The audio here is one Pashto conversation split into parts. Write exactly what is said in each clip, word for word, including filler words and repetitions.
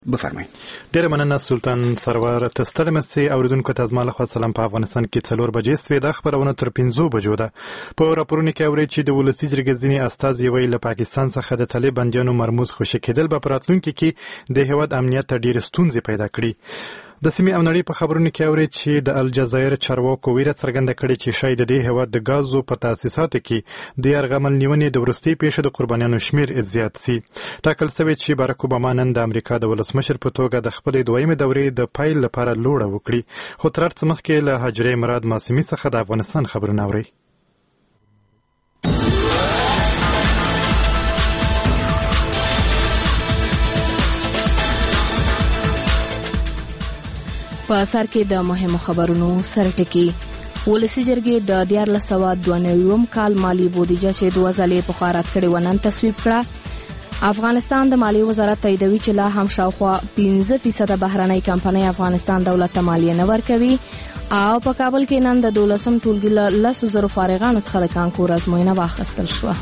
بفرمایئ. ډیره مننه سلطان سرور. ته ستړي مې اوریدونکو ته زما لخوا سلام. په افغانستان کې څلور بجې سوې د خبرونه تر پنځو بجو ده. په راپورونو کې اوري چې د ولسي جرګې ځینې استازي ویلي له پاکستان څخه د طالب بندیانو مرموز خوشي کېدل به په راتلونکي کې د هیواد امنیت ته ډېرې ستونزې پیدا کړي. د سیمې او نړۍ په خبرونو کې اوري چې د الجزایر چارواکو ویره څرګنده کړې چې شاید د دې هیواد د غازو په تاسیساتو کې د یرغمل نیونې د وروستۍ پیښې د قربانیانو شمیر زیات سي. ټاکل شوی چې باراک اوباما نن د امریکا د ولسمشر په توګه د خپلې دویمې دورې د پیل لپاره لوړه وکړي. خو تر هر څه مخکې له حجرې مراد ماسمي څخه د افغانستان خبرونه اوري. په سر کې د مهمو خبرونو سرټکی. ولسي جرګې د دیارلس سوه دوه نوي کال مالی بودیجه چې دوه ځلې په خارات کړې و نن تصویب کړه. افغانستان د مالیې وزارت تاییدوي چې لا هم شاوخوا پنځه فیصده بهرنۍ کمپنۍ افغانستان دولت ته مالیه نه ورکوي. او په کابل کې نن د دولسم ټولګي له لسو زرو فارغانو څخه د کانکور ازموینه واخیستل شوه.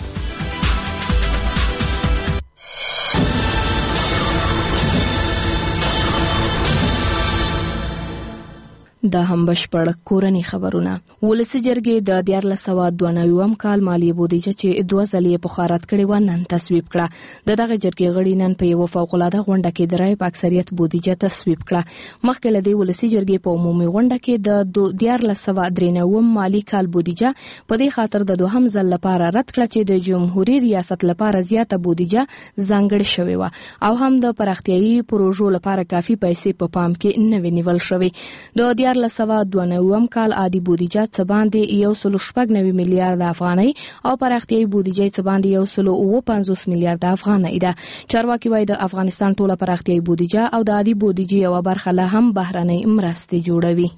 د هم بشپړ کورنی خبرونه. ولسي جرګې د دیارلس سوه دوه نوي کال مالی بودیجه چې دوه ځلې په خارات کړې و نن تصویب کړه. د دغه جرګې غړي نن په یو فوق العاده غونډه کې د رای په اکثریت بودیجه تصویب کړه. مخکې له دې ولسي جرګې په عمومي غونډه کې د دیارلس سوه درې نوي مالی کال بودیجه په دې خاطر د دوهم ځل لپاره رد کړه چې د جمهوریت ریاست لپاره زیاته بودیجه ځانګړې شوې و او هم د پراختیايي پروژو لپاره کافي پیسې په پام کې نه ونیول شوې. د دیارلس سوه دوه نوي کال عادي بودیجه څه باندې یو سل شپږ نوي میلیارډ افغانۍ او پراختیايي بودیجه څه باندې یو سل اوه پنځوس میلیارډ افغانۍ ده. چارواکي وايي د افغانستان ټوله پراختیايي بودیجه او د عادي بودیجې یو برخه له هم بهرنۍ مرستې جوړوي.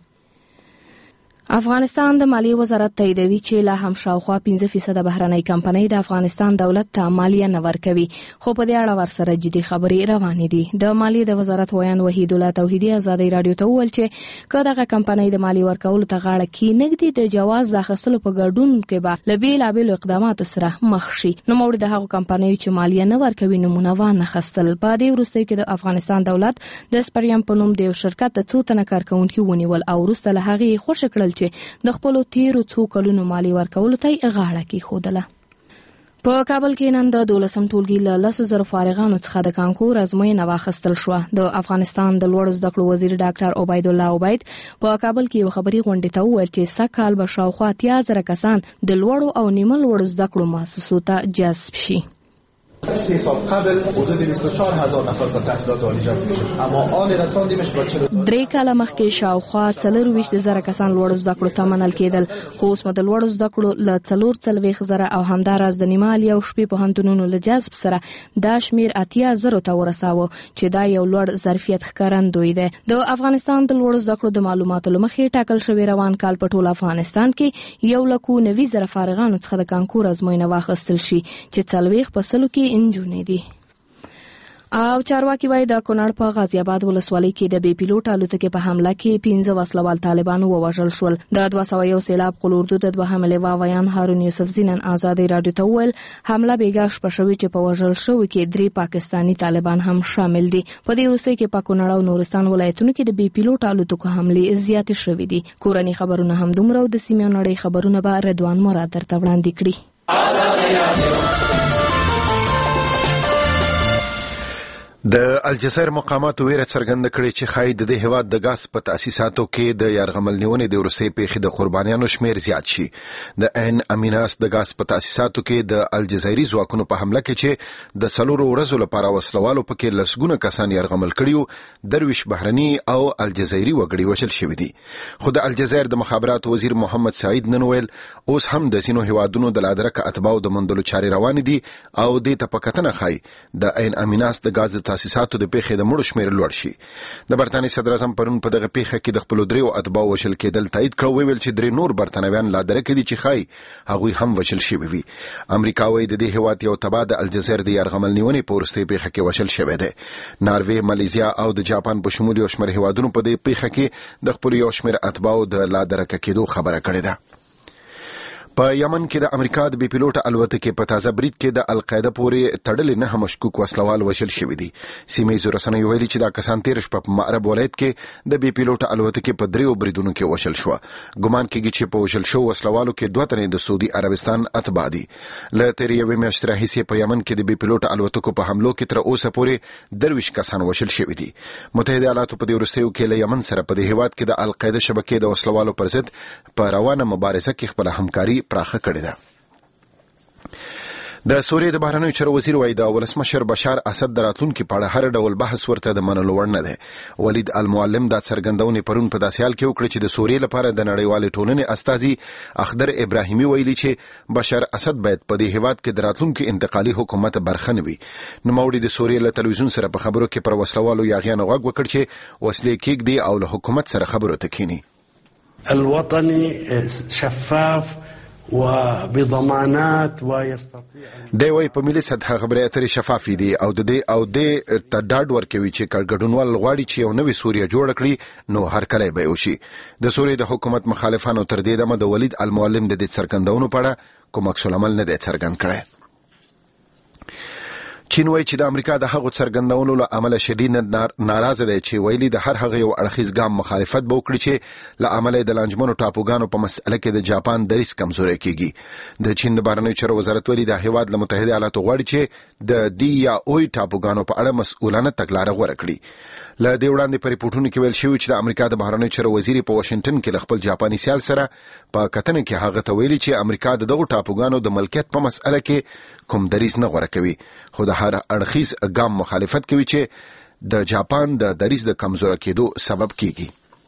افغانستان د مالیې وزارت تاییدوي چې لا هم شاوخوا پنځه فیصده بهرنۍ کمپنۍ د افغانستان دولت ته مالیه نه ورکوي. خو په دې اړه ورسره جدي خبرې روانې دي. د مالیې د وزارت ویان وحید الله توحیدي ازادي رادیو ته وویل چې که دغه کمپنۍ د مالیې ورکولو ته غاړه کېنږدي د جواز د اخیستلو په ګډون کې به له بېلابېلو اقداماتو سره مخ شي. نوموړي د هغو کمپنیو چې مالیه نه ورکوي نومونه وانخیستل. په دې وروستیو کې د افغانستان دولت د سپریم په نوم د یو شرکت د څو تنه کارکوونکي ونیول او وروسته له هغې خوشې کړل چې د خپلو تیرو څو کلونو مالی ورکولو ته یې غاړه کېښودله. په کابل کې نن د دولسم ټولګي له لسو زرو فارغانو څخه د کانکور ازموینه واخیستل شوه. د افغانستان د لوړو زده کړو وزیر ډاکټر عبیدالله عبید په کابل کې یو خبري غونډې ته وویل چې سږ کال به شاوخوا اتیا زره کسان د لوړو او نیمه لوړو زده کړو مؤسسو ته جذب شي. سه سال قبل حدود بیست و چهار هزار نفر به تحصیلات عالی جذب میشد اما آن رساندیمش با چهل درې کاله مخکې شاوخوا څلورویشت زره کسان لوړو زده کړو ته منل کېدل. خو اوس مو د لوړو زده کړو له څلور څلوېښت زره او همداراز د نیمه عالیه او شپې پوهنتونونو له جذب سره دا شمېر اتیا زرو ته ورساوه چې دا یو لوړ ظرفیت ښکارندوی دی. د افغانستان د لوړو زده کړو د معلوماتو له مخې ټاکل شوی روان کال په ټول افغانستان کې یو لک نوي زره فارغانو څخه د کانکور ازموینه واخیستل شي چې څلوېښت په سلو کې انجونې دي. او چارواکي وايي د کونړ په غازی آباد ولسوالۍ کې د بې پیلوټ الوتکې په حمله کې پنځه وسلوال طالبان ووژل شول. د دوه سوه یو سیلاب قلوردو د دوهم لیوا ویان هارون یوسفزي نن ازادي رادیو ته وویل حمله بېګا شپه شوې چې په وژل شوو کې درې پاکستاني طالبان هم شامل دي. په دې وروستیو کې په کونړ او نورستان ولایتونو کې د بې پیلوټ الوتکو حملې زیاتې شوې دي. کورني خبرونه هم دومره او د سیمې نړۍ خبرونه به رضوان مراد درته وړاندې کړي. د الجزایر مقاماتو ویره څرګنده کړې چې ښایي د دې هیواد د غاز په تاسیساتو کې د یرغمل نیونې د وروستۍ پیښې د قربانیانو شمیر زیات شي. د عین امیناس د غاز په تاسیساتو کې د الجزایري ځواکونو په حمله کې چې د څلورو ورځو لپاره وسلوالو پکې لسګونه کسان یرغمل کړي درویش بهرني او الجزایري وګړي وژل شوي دي. خو د الجزایر د مخابراتو وزیر محمد سعید نن ویل اوس هم د ځینو هیوادونو د لادرکه اتباعو د موندلو چارې روانې دي او دې ته په کتنه ښایي د عین امیناس د غاز تاسیساتو د پیښې د مړو شمیر لوړ شي. د برتانیې صدر اعظم پرون په دغه پیښه کې د خپلو دریو اتباعو وژل کېدل تایید کړ. ویل چې درې نور برتانویان لا درکه دي چې ښایي هغوی هم وژل شوي وي. امریکا وايي د دې هیواد یو تبع د الجزایر د یرغمل نیونې په وروستۍ پیښه کې وژل شوی دی. ناروې، مالیزیا او د جاپان په شمول یو شمېر هیوادونو په دې پیښه کې د خپلو یو شمېر اتباعو د لا درکه کېدو خبره کړې ده. په یمن کې د امریکا د بي پیلوټ الوتکې په تازه برید کې د القاعده پورې تړلې نه مشکوک وسلوال وشل شوی دي. سیمې رسنیو ویلي چې دا کسان تیر شپه په معرب ولایت کې د بي پیلوټ الوتکې په دریو بریدونو کې وشل شو. ګمان کېږي چې په وشل شو وسلوالو کې دوه تنې د سعودي عربستان اتباع دي. له تیر یوې میاشتې راهیسې په یمن کې د بي پیلوټ الوتکو په حملو کې تر اوسه پورې درویش کسان وشل شوی دي. متحده ایالاتو په دې وروستیو کې له یمن سره په دې هیواد کې د القاعده شبکې د وسلوالو پر ضد په روانه مبارزه کې خپل همکاري پراخه کړې ده. د سوریې د بهرنیو چارو وزیر وایي د ولسمشر بشار اسد د راتلونکي په اړه هر ډول بحث ورته د منلو وړ نه دی. ولید المعلم دا څرګندونې پرون په داسې حال کې وکړه چې د سوریې لپاره د نړیوالې ټولنې استازي اخضر ابراهیمي ویلي چې بشار اسد باید په دې هیواد کې د راتلونکي انتقالي حکومت برخه نه وي. نوموړي د سوریې له تلویزیون سره په خبرو کې پر وسلوالو یاغیانو غږ وکړ چې وسلې کېږدي او له حکومت سره خبرو ته کښیني. الوطني شفاف وبضمانات ويستطيع دی وای په ملي سطح خبرې اترې شفافې دي او د دې او د ته ډاډ ورکوي چې ګډونوال غواړي چې یو نوې سوریه جوړ کړي نو هر کله به وشي. د سوریې د حکومت مخالفانو تر دې دمه د ولید المعلم د دې څرګندونو په اړه کوم عکس العمل نه دی څرګند کړی. چین وایي چې د امریکا د هغو څرګندونو له امله شدید ناراضه دی چې ویلي د هر هغه یو اړخیز ګام مخالفت به وکړي چې له امله د لانجمنو ټاپوګانو په مسأله کې د جاپان دریځ کمزوری کیږي. د چین د بهرنیو چارو وزارت ویلي د هیواد له متحده ایالاتو غواړي چې د دی یا اوی ټاپوګانو په اړه مسؤلانه تګلاره غوره کړي. له دې وړاندې په ریپورتونو کې ویل شوی چې د امریکا د بهرنیو چارو وزیر په واشنگټن کې له خپل جاپاني سیال سره په کتنه کې هغه ته ویلي چې امریکا د دغو ټاپوګانو د ملکیت په مسأله کې کوم دریځ نه غوره کوي، خو د هر اړخیز ګام مخالفت کوي چې د جاپان د دریځ د کمزوري کېدو سبب کیږي.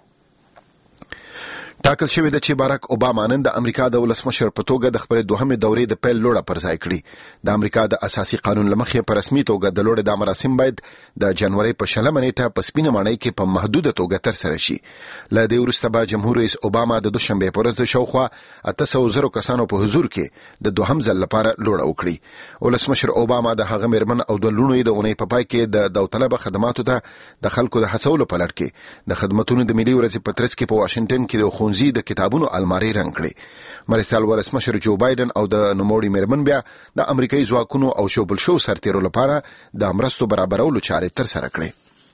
ټاکل شوی د چې باراک اوباما نن د امریکا د ولسمشر په توګه د خپل دوهمې دورې د پیل لوړه پر ځای کړي. د امریکا د اساسي قانون لمخې په رسمي توګه د لوړې د مراسم باید د جنوري په شلمه نیټه په سپینه ماڼۍ کې په محدوده توګه ترسره شي. له دې وروسته به جمهور رئیس اوباما د دوشنبه په ورځ د شاوخوا اته سوه زره کسانو په حضور کې د دوهم ځل لپاره لوړه وکړي. ولسمشر اوباما د هغه مېرمن او د لونو د اونۍ په پای کې د داوطلبه خدماتو ته د خلکو د هڅولو په لړ کې د خدماتونو د ملي ورځې په ترڅ کې په واشنگټن کې د ښوونځي د کتابونو الماری رنګ کړي. مرستیال ولسمشر جو بایدن او د نوموړي مېرمن بیا د امریکایي ځواکونو او شوبل شو سرتیرو لپاره د مرستو برابرولو چارې ترسره کړې.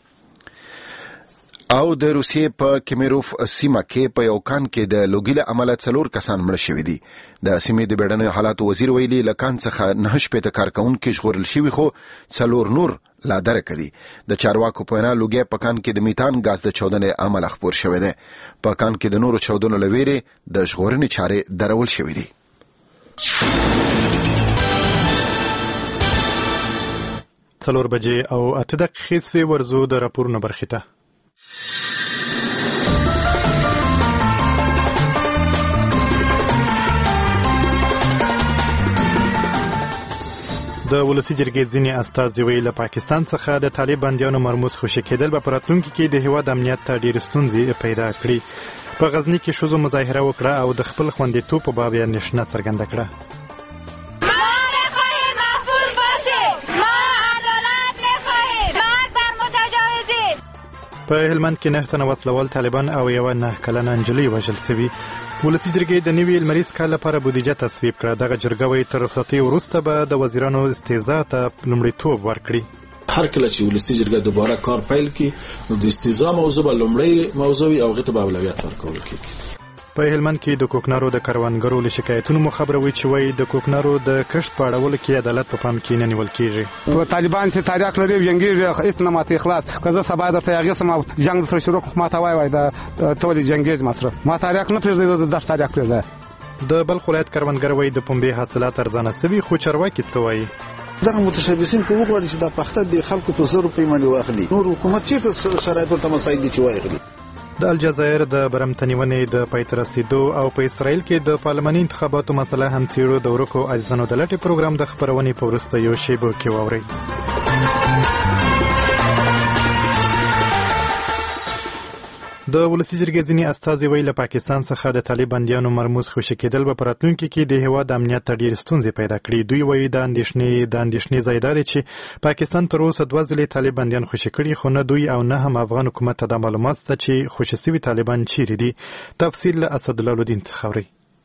او د روسیې په کیمیروف سیمه کې په یو کان کې د لوګي له امله څلور کسان مړه شوي دي. د سیمې د بیړنیو حالاتو وزیر ویلي له کان څخه نهه شپېته کارکوونکي ژغورل شوي خو څلور نور لا درکه دي. د چارواکو په وینا لوګي په کان کې د میتان غاز د چاودنې عمل خپور شوی دی. په کان کې د نورو چاودنو لویرې د ژغورنې چارې درول شوې دي. څلور بجې او اته دقیقې سوې ورزو د راپورونو برخې ته. د ولسی جرګې ځینې استازي ویلي له پاکستان څخه د طالب بندیانو مرموز خوشي کېدل به په راتلونکي کې د هیواد امنیت ته ډېرې ستونزې پیدا کړي. په غزني کې ښځو مظاهره وکړه او د خپل خوندیتوب په باب یې اندېښنه څرګنده کړه. په هلمند کې نه تنه وسلوال طالبان او یو نه کلنه نجلۍ وژل شوي. ولسی جرګې د نوي لمریز کال لپاره بودیجه تصویب کړه. دغه جرګه وایي تر رخصتۍ وروسته به د وزیرانو استیضاح ته لومړیتوب ورکړي. هر کله چې ولسی جرګه دوباره کار پیل کړي نو د استیضاح موضوع به لومړی موضوع وي او هغې ته به اولویت ورکول کېږي. په هلمند کې د کوکنارو د کروندګرو له شکایتونو مخبروي چې وایي د کوکنارو د کښت په اړولو کې عدالت په پام کې نه نیول کېږي. طالبان چې تاریخ لري جنګیږي هیڅ نه ماته اخلاص که زه سبا درته هغې سم جنګ سره شروع کړم ماته وایي وایي د ټولې جنګیږي مصرف ما تاریخ نه پرېږدي د دغه تاریخ پرېږدي. د بلخ ولایت کروندګر وایي د پنبې حاصلات ارزانه سوي خو چارواکي څه وایي. دغه متشبثین که وغواړي چې د پخته د خلکو په زر روپۍ باندې واخلي نور حکومت چېرته شرایط ورته مساعد دي چې واخلي. د الجزایر د برمتنیونې د پای ته رسیدو او په اسرائیل کې د پارلماني انتخاباتو مسله هم څېړو. د ورکو عزیزانو د لټې پروګرام د خپرونې په وروسته یو شیبو کې واورئ. د ولسی جرګې ځینې استازي ویلي له پاکستان څخه د طالب بندیانو مرموز خوشي کېدل به په راتلونکي کې د هیواد امنیت ته ډېرې ستونزې پیدا کړي. دوی وایي د اندېښنې د اندېښنې ځای دا دی چې پاکستان تر اوسه دوه ځلې طالب بندیان خوشي کړي خو نه دوی او نه هم افغان حکومت ته دا معلومات شته چې خوشي سوي طالبان چیرې دي. تفصیل له اسدالله الدین څخه اورئ.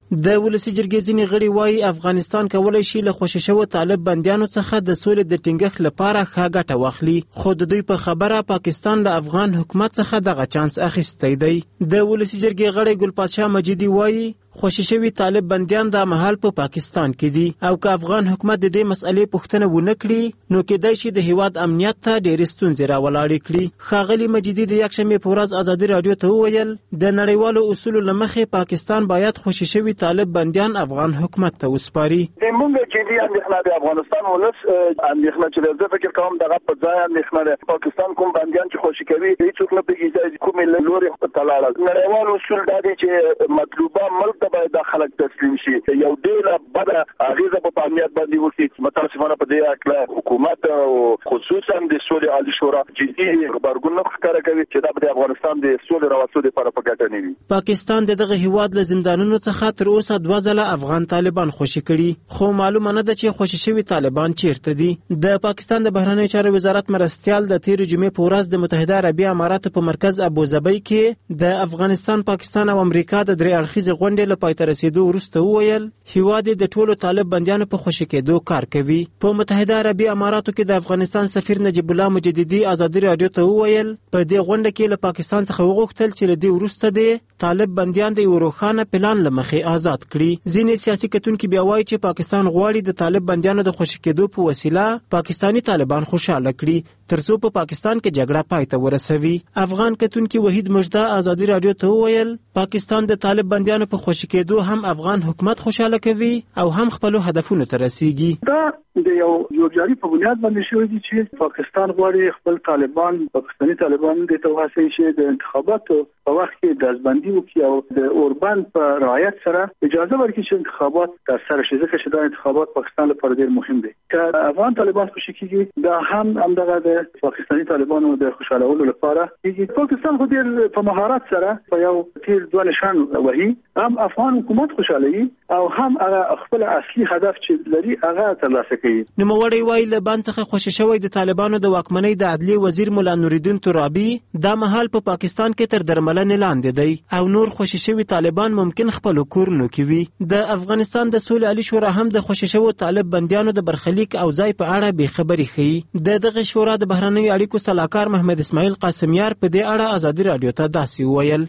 د ولسی جرګې ځینې غړي وایي افغانستان کولی شي له خوشي شوو طالب بندیانو څخه د سولې د ټینګښت لپاره ښه ګټه واخلي، خو د دوی په خبره پاکستان له افغان حکومت څخه دغه چانس اخیستی دی. د ولسی جرګې غړی ګلپادشاه مجیدي وایي خوشي شوي طالب بندیان د مهال په پا پاکستان کې دي او که افغان حکومت د دې مسئلې پوښتنه ونه کړي نو کېدای شي د هیواد امنیت ته ډېرې ستونزې راولاړې کړي. ښاغلي مجیدي د یکشنبې په ورځ ازادي راډیو ته وویل د نړیوالو اصولو له مخې پاکستان باید خوشي شوي طالب بندیان افغان حکومت ته وسپاري. موږ جدي اندېښنه د افغانستان ولس اندېښنه چې زه فکر کوم دغه په ځای اندېښنه ده. پاکستان کوم بندیان چې خوشي کوي هیڅوک نه پوهېږي کومې لورې ته لاړل. نړیوال اصول دا دي چې مطلوبه ملک ته باید دا خلک تسلیم شي. یو ډېره بده اغېزه په امنیت باندې وکړي. متاسفانه په دې اړه حکومت او خصوصا د سولې عالي شورا جدي غبرګون ښکاره کوي چې دا د افغانستان د سولې راوستلو لپاره په ګټه نه وي. پاکستان د دغه هیواد له زندانونو څخه تر اوسه دوه ځله افغان طالبان خوشي کړي، خو معلومه نه ده چې خوشي شوي طالبان چیرته دي. د پاکستان د بهرنیو چارو وزارت مرستیال د تېرې جمعې په ورځ د متحده عربي اماراتو په مرکز ابوظبي کې د افغانستان، پاکستان او امریکا د درې اړخیزې غونډې له پای ته رسېدو وروسته وویل هیواد د ټولو طالب بندیانو په خوشي کېدو کار کوي. په متحده عربي اماراتو کې د افغانستان سفیر نجیب الله مجددي ازادي راډیو ته وویل په دې غونډه کې له پاکستان څخه وغوښتل چې له دې وروسته د طالب بندیان د یو روښانه پلان له مخې آزاد کړي. ځینې سیاسي کتونکي بیا وایي چې پاکستان غواړي د طالب بندیانو د خوشي کېدو په وسیله پاکستانی طالبان خوشاله کړي ترڅو په پاکستان کې جګړه پای ته ورسوي. افغان کتونکي وحید مجده ازادي راډیو ته وویل پاکستان د طالب بندیانو په خوشي کېدو هم افغان حکومت خوشاله کوي او هم خپل هدفونو ته رسیږي. دا د یو جوړجاړي په بنیاد باندې شوی دي چې پاکستان غواړي خپل طالبان پاکستانی طالبان د توهاسي شي د انتخاباتو په وخت کې د ځبندي وکړي او د اوربان په رعایت سره اجازه ورکړي چې انتخابات ترسره شي، ځکه چې دا انتخابات پاکستان لپاره ډېر مهم دي. که افغان طالبان خوشي کیږي دا هم همدغه د پاکستانی طالبانو د خوشالولو لپاره کیږي. پاکستان خو ډېر په مهارت سره په یو تیر دوه نشان وهي، هم افغان حکومت خوشالوي او هم هغه خپل اصلي هدف چې لري هغه ترلاسه کوي. نوموړی وایي له بند څخه خوشي شوی د طالبانو د واکمنۍ د عدلیې وزیر مولا نورالدین ترابي دا مهال په پا پاکستان کې تر درملنې لاندې دی او نور خوشي شوي طالبان ممکن خپل کورونو کې وي. د افغانستان د سولې عالي شورا هم د خوشي شوو طالب بندیانو د برخلیک او ځای په اړه بې خبري ښیي. د دغه شورا د بهرنیو اړیکو سلاکار محمد اسماعیل قاسمیار په دې اړه ازادي راډیو ته داسې وویل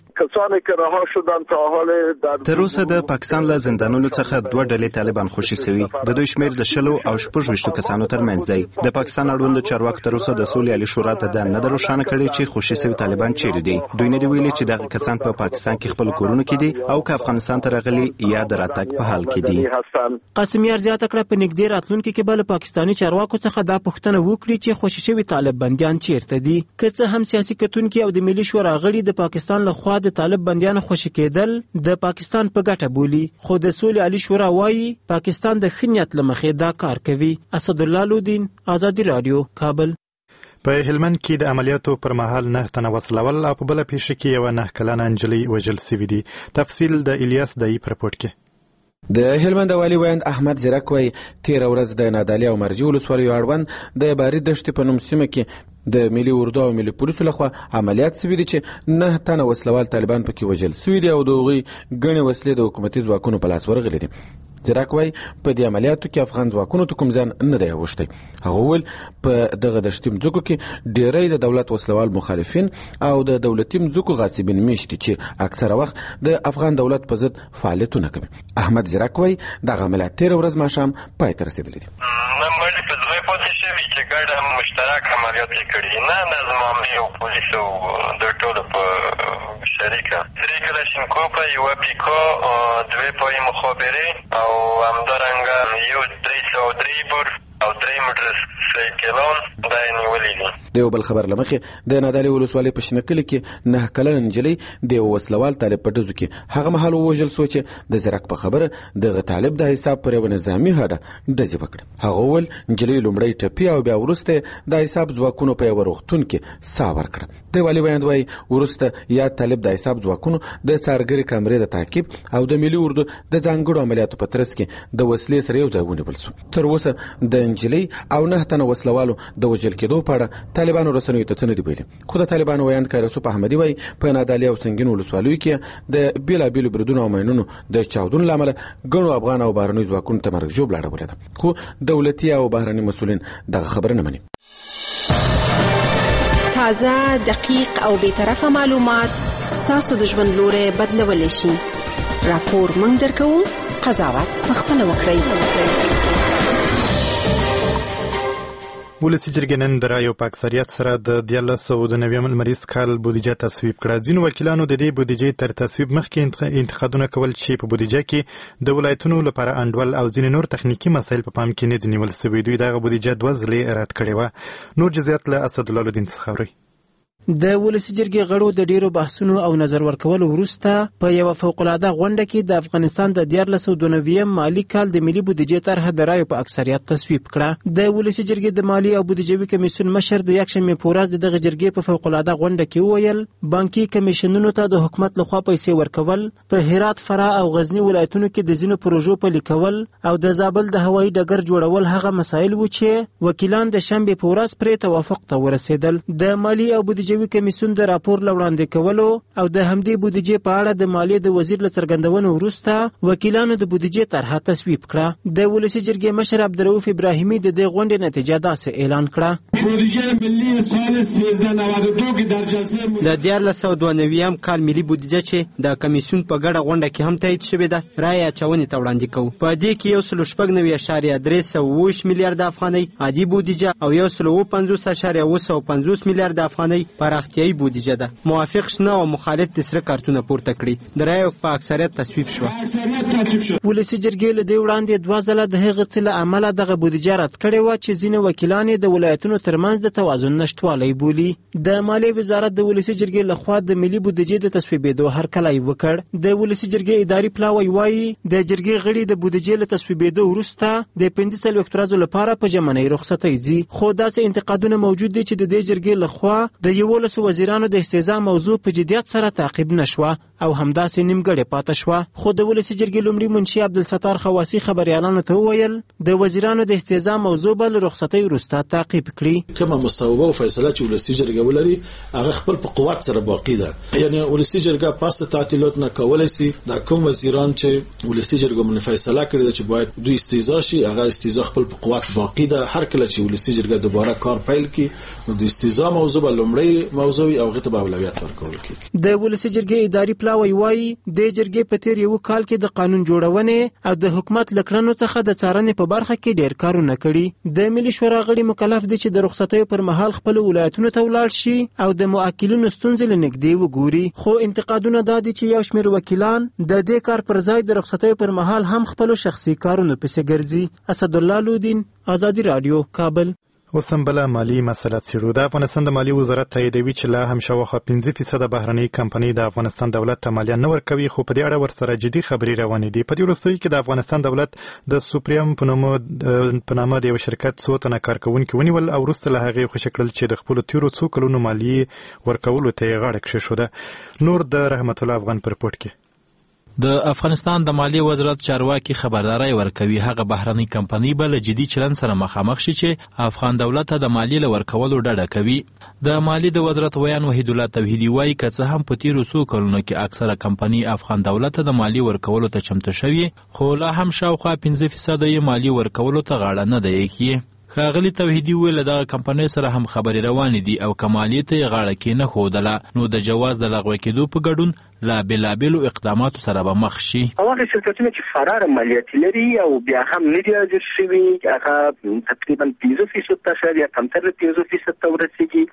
تر اوسه د پاکستان له زندانونو څخه دوه ډلې طالبان خوشي شوي، د دوی شمېر د شلو او شپږ ویشتو کسانو ترمنځ دی. د پاکستان اړوندو چارواکو تر اوسه د سولې عالي شورا ته دا نه ده روښانه کړې چې خوشي شوي طالبان چیرې دي. دوی نه دی ویلي چې دغه کسان په پا پاکستان کې خپل کورونو کې دي او که افغانستان ته راغلي یا د راتګ په حال کې دي. قاسمیار زیاته کړه په نږدې راتلونکي کې به له پاکستاني چارواکو څخه دا پوښتنه وکړي چې خوشي شوي طالب بندیان چیرته دي. که څه هم سیاسي کتونکي او د ملي شورا غړي د پاکستان له خوا د طالب بندیانو خوشي کېدل د پاکستان په ګټه بولي، خو د سولې عالي شورا وایي پاکستان د ښه نیت له مخې دا کار کوي. اسدالله لودین، ازادي راډیو، کابل. په هلمند کې د عملیاتو پر مهال نه تنه وسلول او په بله پیښه کې یوه نه کلنه نجلۍ وژل سوي دي. تفصیل د الیاس دایي په رپورټ کې. د هلمند والي ویاند احمد زیرک وایي تېره ورځ د نادعلي او مرجې ولسوالیو اړوند د باري دښتې په نوم سیمه کې د ملي اردو او ملي پولیسو لخوا عملیات سوي دي چې نه تنه وسلوال طالبان پکې وژل سوي دي او د هغوی ګڼې وسلې د حکومتي ځواکونو په لاس ورغلي دي. زیرک وایي په دې عملیاتو کې افغان ځواکونو ته کوم ځان نه دی اوښتی. هغه وویل په دغه دښتي مځکو کې ډېری د دولت وسلوال مخالفین او د دولتي مځکو غاصبین میشتي چې اکثره وخت د افغان دولت په ضد فعالیتونه کوي. احمد زیرک وایي دغه عملیات تېره ورځ ماښام پای ته رسېدلي دي. مړي په زړه پاتې شوي چې ګډه مشترک عملیات یې کړي، نه نظامي او پولیسو د ټولو په شریکه درې کلاشینکوفه، یوه پیکا، دوې پایې مخابرې او همدارنګه یو درې سوه درې بور او درې موټر سایکلان دا یې نیولي دي. د یو بل خبر له مخې د نادعلي ولسوالۍ په شینکلي کې نه کلنه نجلۍ د یو وسلوال طالب په ډزو کې هغه مهال ووژل سوه چې د زیرک په خبره دغه طالب د حساب پر یوه نظامي هډه ډزې وکړه. هغه وویل نجلۍ لومړی ټپي او بیا وروسته د حساب ځواکونو په یوه روغتون کې ساه ورکړه. د والي ویاند وایي وروسته یاد طالب د حساب ځواکونو د څارګرې کامرې د تعقیب او د ملي اردو د ځانګړو عملیاتو په ترڅ کې د وسلې سره یو ځای ونیول سو. تر اوسه د انجلۍ او نه تنه وسلوالو د وژل کېدو په اړه طالبانو رسنیو ته څه نه دي ویلي. خو د طالبانو ویاند کایرسوف احمدي وایي په نادعلي او سنګین ولسوالیو کې د بېلابېلو بریدونو او ماینونو د چاودنو له امله ګڼو افغان او بهرنیو ځواکونو ته مرګ ژوبله اړولې ده. خو دولتي او بهرني مسؤلین دغه خبره نه مني. تازه، دقیق او بی‌طرفه معلومات ستاسو د ژوند لوری بدلولی شي. راپور موږ درکوو، قضاوت پخپله وکړئ. ولسي جرګې نن د رایو په اکثریت سره د دیارلس سوه د نوي لمریز کال بودیجه تصویب کړه. ځینو وکیلانو د دې بودیجې تر تصویب مخکې انتقادونه کول چې په بودیجه کې د ولایتونو لپاره انډول او ځینې نور تخنیکي مسایل په پام کې نه دي نیول سوي. دوی دغه بودیجه دوه ځلې رد کړې وه. نور جزئیات له اسدالله الدین څخه اورئ. د ولسي جرګې غړو د ډیرو بحثونو او نظر ورکولو وروسته په یو فوق‌العاده غونډه کې د افغانستان د دیارلس سوه دوه نوي مالی کال د ملي بودیجې طرحه د رایو په اکثریت تصویب کړه. د ولسي جرګې د مالی او بودیجوي کمیسیون مشر د یکشنبې په ورځ دغه جرګې په فوق‌العاده غونډه کې وویل بانکي کمیشنونو ته د حکومت لخوا پیسې ورکول، په هرات، فراه او غزنی ولایتونو کې د ځینو پروژو پلي کول او د زابل د هوایي ډګر جوړول هغه مسایل و چې وکیلان د شنبې په ورځ پرې توافق ته ورسېدل. د مالی او بودیجوي کمیسیون د راپور لوړاندې کولو او د همدې بودیجې په اړه د مالیې د وزیر له څرګندونو وروسته وکیلانو د بودیجې طرحه تصویب کړه. د ولسي جرګې مشر عبدالرؤف ابراهیمي د دې غونډې نتیجه داسې اعلان کړه: بودیجه ملي سال سیزده نود و دو کې در جلسه د دیارلس سوه دوه نوي کال ملي بودیجه چې د کمیسیون په ګډه غونډه کې هم تایید شوې ده رایې اچونې ته وړاندې کوو. په دې کې یو سل شپږ نوي اعشاریه درې سوه اووه ویشت میلیارده افغانۍ عادي بودیجه او یو سل اووه پنځوس اعشاریه اووه سوه پنځوس میلیارده افغانۍ پراختیایي بودیجه ده. موافق شنه او مخالف د سره کارتونه پورته کړي. د رایو په اکثریت تصویب شو. ولسي جرګې له دې وړاندې دوه ځله د هغه څه له امله دغه بودیجه رد کړې وه چې ځینې وکیلان یې د ولایتونو ترمنځ د توازن نشتوالی بولي. د مالیې وزارت د ولسي جرګې لخوا د ملي بودیجې د تصویبېدو هرکلی وکړ. د ولسي جرګې اداري پلاوی وایي د جرګې غړي د بودیجې له تصویبېدو وروسته د پنځه څلوېښت ورځو لپاره په ژمنۍ رخصتۍ ځي. خو داسې انتقادونه موجود دي چې د دې جرګې لخوا د یولسو وزیرانو د استهزاء موضوع په جدیت سره تعقیب نشوه او همداسې نیمګړې پاتې شوه. خو د ولسي جرګې لومړي منشي عبدالستار خواصي خبریالانو ته وویل د وزیرانو د استهزاء موضوع به له رخصتۍ وروسته تعقیب کړي. کومه مصوبه او فیصله چې ولسي جرګه ولري هغه خپل په قوت سره باقی ده. یعنی ولسي جرګه پاس تعطیلات نه کولای شي د کوم وزیران چې ولسي جرګه من فیصله کړی ده چې باید دوی استهزاء شي هغه استهزاء خپل په قوت باقی ده. هر کله چې ولسي جرګه دوباره کار پیل کړي نو د استهزاء موضوع به لومړی موضوع او غته به اولویت ورکول کړي. د ولسي جرګې اداري پلاوی وایي د جرګې په تیر یو کال کې د قانون جوړونې او د حکومت لکړنو څخه د څارنې په برخه کې ډیر کارونه کړي. د ملي شورا غړي مکلف دي چې د رخصتۍ پر مهال خپل ولایتونو ته ولاړ شي او د موکلینو ستونزې له نږدې وګوري. خو انتقادونه دا دي چې یو شمېر وکیلان د دې کار پر ځای د رخصتۍ پر مهال هم خپل شخصي کارونه پسې ګرځي. اسدالله الدین، آزادي رادیو، کابل. اوس هم بله مالي مسله څېړو. د افغانستان د مالیې وزارت تاییدوي چې لا هم شاوخوا پنځه فیصده بهرنۍ کمپنۍ د افغانستان دولت ته مالیه نه ورکوي، خو په دې اړه ورسره جدي خبرې روانې دي. په دې وروستیو کې د افغانستان دولت د سوپریم په نامه د یو شرکت څو تنه کارکوونکي ونیول او وروسته له هغې خوشې کړل چې د خپلو تېرو څو کلونو مالیې ورکولو ته یې غاړه کېښوده. نور د رحمت الله افغان په رپورټ کې. د افغانستان د مالیې وزارت چارواکي خبرداري ورکوي هغه بهرنۍ کمپنۍ به له جدي چلند سره مخامخ شي چې افغان دولت ته د مالیې له ورکولو ډډه کوي. د مالیې د وزارت ویان وحید الله توحیدي وایي که څه هم په تیرو څو کلونو کې اکثره کمپنۍ افغان دولت ته د مالیې ورکولو ته چمتو شوي، خو لا هم شاوخوا پنځه فیصده یې مالیې ورکولو ته غاړه نه دی ایښې. ښاغلي توحیدي وویل دغه کمپنۍ سره هم خبرې روانې دي او که مالیې ته یې غاړه کېنښودله نو د جواز د لغوه کېدو په ګډون له بېلابېلو اقداماتو سره به مخ شي. هغه شرکتونه چې فرار مالیاتي لري او بیا هم نه دي راجع شوي هغه تقریبا پنځه فیصد ته شاید یا کمتر له پنځه فیصد ته ورسېږي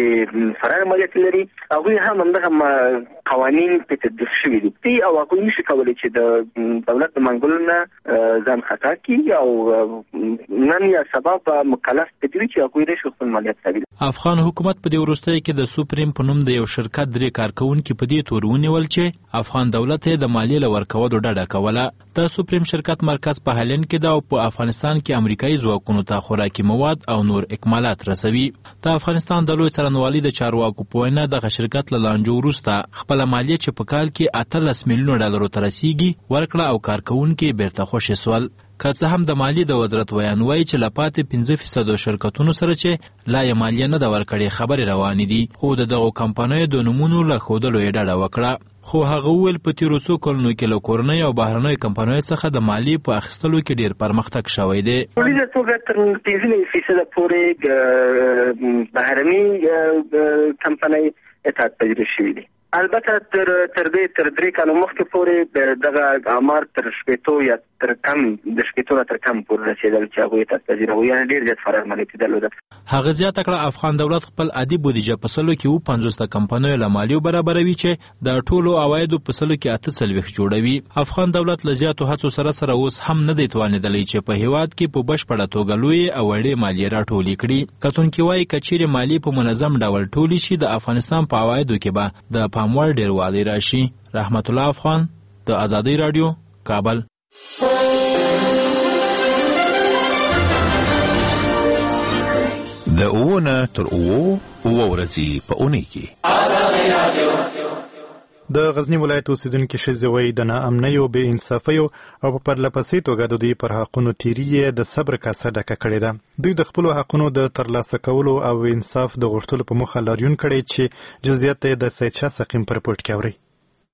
چې فرار مالیاتي لري. هغوی هم همدغه قوانین پرې تطبیق شوي دي او هغوی نشي کولی چې د دولت د منګولو نه ځان خطا کړي او نن یا سبا به مکلف پرې وي چې هغوی راشي خپل مالیات تحویل. افغان حکومت په دې وروستیو کې د سوپریم په نوم د یو شرکت درې کارکوونکي په دې تور ونیول چې افغان دولت یې د مالیې له ورکولو ډډه کوله. د سوپریم شرکت مرکز په هالند کې ده او په افغانستان کې امریکایي ځواکونو ته خوراکي مواد او نور اکمالات رسوي. د افغانستان د لوی څارنوالۍ د چارواکو په وینا دغه شرکت له لانجو وروسته خپله مالیه چې په کال کې اتلس میلیونه ډالرو ته رسیږي ورکړه او کارکوونکي بیرته خوشې سول. که څه هم د مالیې د وزارت ویان وایي چې له پاتې پنځه فیصدو شرکتونو سره چې لا یې مالیه نه ده ورکړې خبرې روانې دي، خو د دغو کمپنیو د نومونو له ښودلو یې ډډه وکړه. خو هغه وویل په تیرو څو کلونو کې له کورنۍ او بهرنیو کمپنیو څخه د مالیې په اخیستلو کې ډېر پرمختګ شوی دی. ټولیزه توګه تر پنځه نوي فیصده پورې بهرني کمپنۍ اطاعت پذیره شوي دي. البته تر تر دې تر درې کالو مخکې پورې دغه آمار تر شپېتو یا تر کم د شپېتو نه تر کم پورې رسېدل چې هغوی اطاعت پذیره وو، یعنې ډېر زیات فرار مالیاتي درلوده. هغه زیاته کړه افغان دولت خپل عادي بودیجه په سلو کې اووه پنځوس ته کمپنیو له مالیو برابروي چې د ټولو عوایدو په سلو کې اته څلوېښت جوړوي. افغان دولت له زیاتو هڅو سره سره اوس هم نه دی توانېدلی چې په هېواد کې په بشپړه توګه لویې او وړې مالیې راټولې کړي. کتونکي وایي که چیرې مالیې په منظم ډول ټولې شي د افغانستان په عوایدو کې به د پاموړ ډېروالی راشي. رحمت الله افغان، د آزادۍ راډیو، کابل. د اوونه تر اوو اوه ورځې په اونۍ کې آزادۍ راډیو. د غزنی ولایت اوسیدونکي ښځې وایي د ناامنیو بې انصافیو او په پرلپسې توګه د دوی پر حقونو تیري یې د صبر کاسه ډکه کړې ده. دوی د خپلو حقونو د ترلاسه کولو او انصاف د غوښتلو په موخه لاریون کړی چې جزئیات یې د سید شاه سقیم پر رپورټ کې اورئ.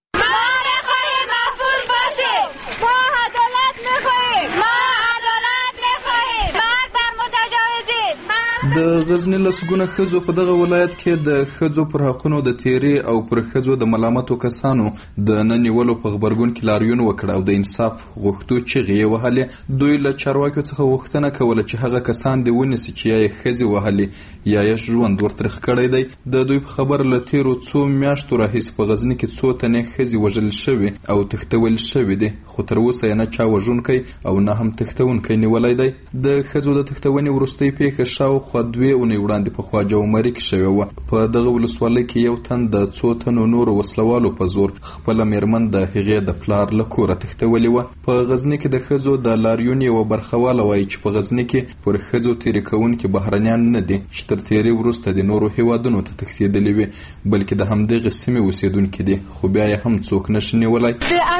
د غزنی لسګونه ښځو په دغه ولایت کې د ښځو پر حقونو د تیری او پر ښځو د ملامتو کسانو د نه نیولو په غبرګون کې لاریون وکړ او د انصاف غوښتو چغې یې وهلې. دوی له چارواکو څخه غوښتنه کوله چې هغه کسان دې ونیسي چې یا یې ښځې وهلې یا یې ژوند ورترخ کړی دی. د دوی په خبره له تیرو څو میاشتو راهیسې په غزني کې څو تنې ښځې وژل شوي او تښتول شوي دي، خو تر اوسه یې نه چا وژونکی او نه هم تښتونکی نیولی دی. د ښځو د تښتونې وروستۍ پیښه شاوخوا دوې اونۍ وړاندې په خواجه عمري کې شوې وه. په دغه ولسوالۍ کې یو تن د څو تنو نورو وسلوالو په زور خپله مېرمن د هغې د پلار له کوره تښتولې وه. په غزني کې د ښځو د لاریون یوه برخواله وایي چې په غزني کې پر ښځو تېرې کوونکي بهرنیان نه دي چې تر تېرې وروسته د نورو هېوادونو ته تښتېدلې وي، بلکې د همدغې سیمې اوسېدونکي دي، خو بیا یې هم څوک نشي نیولی.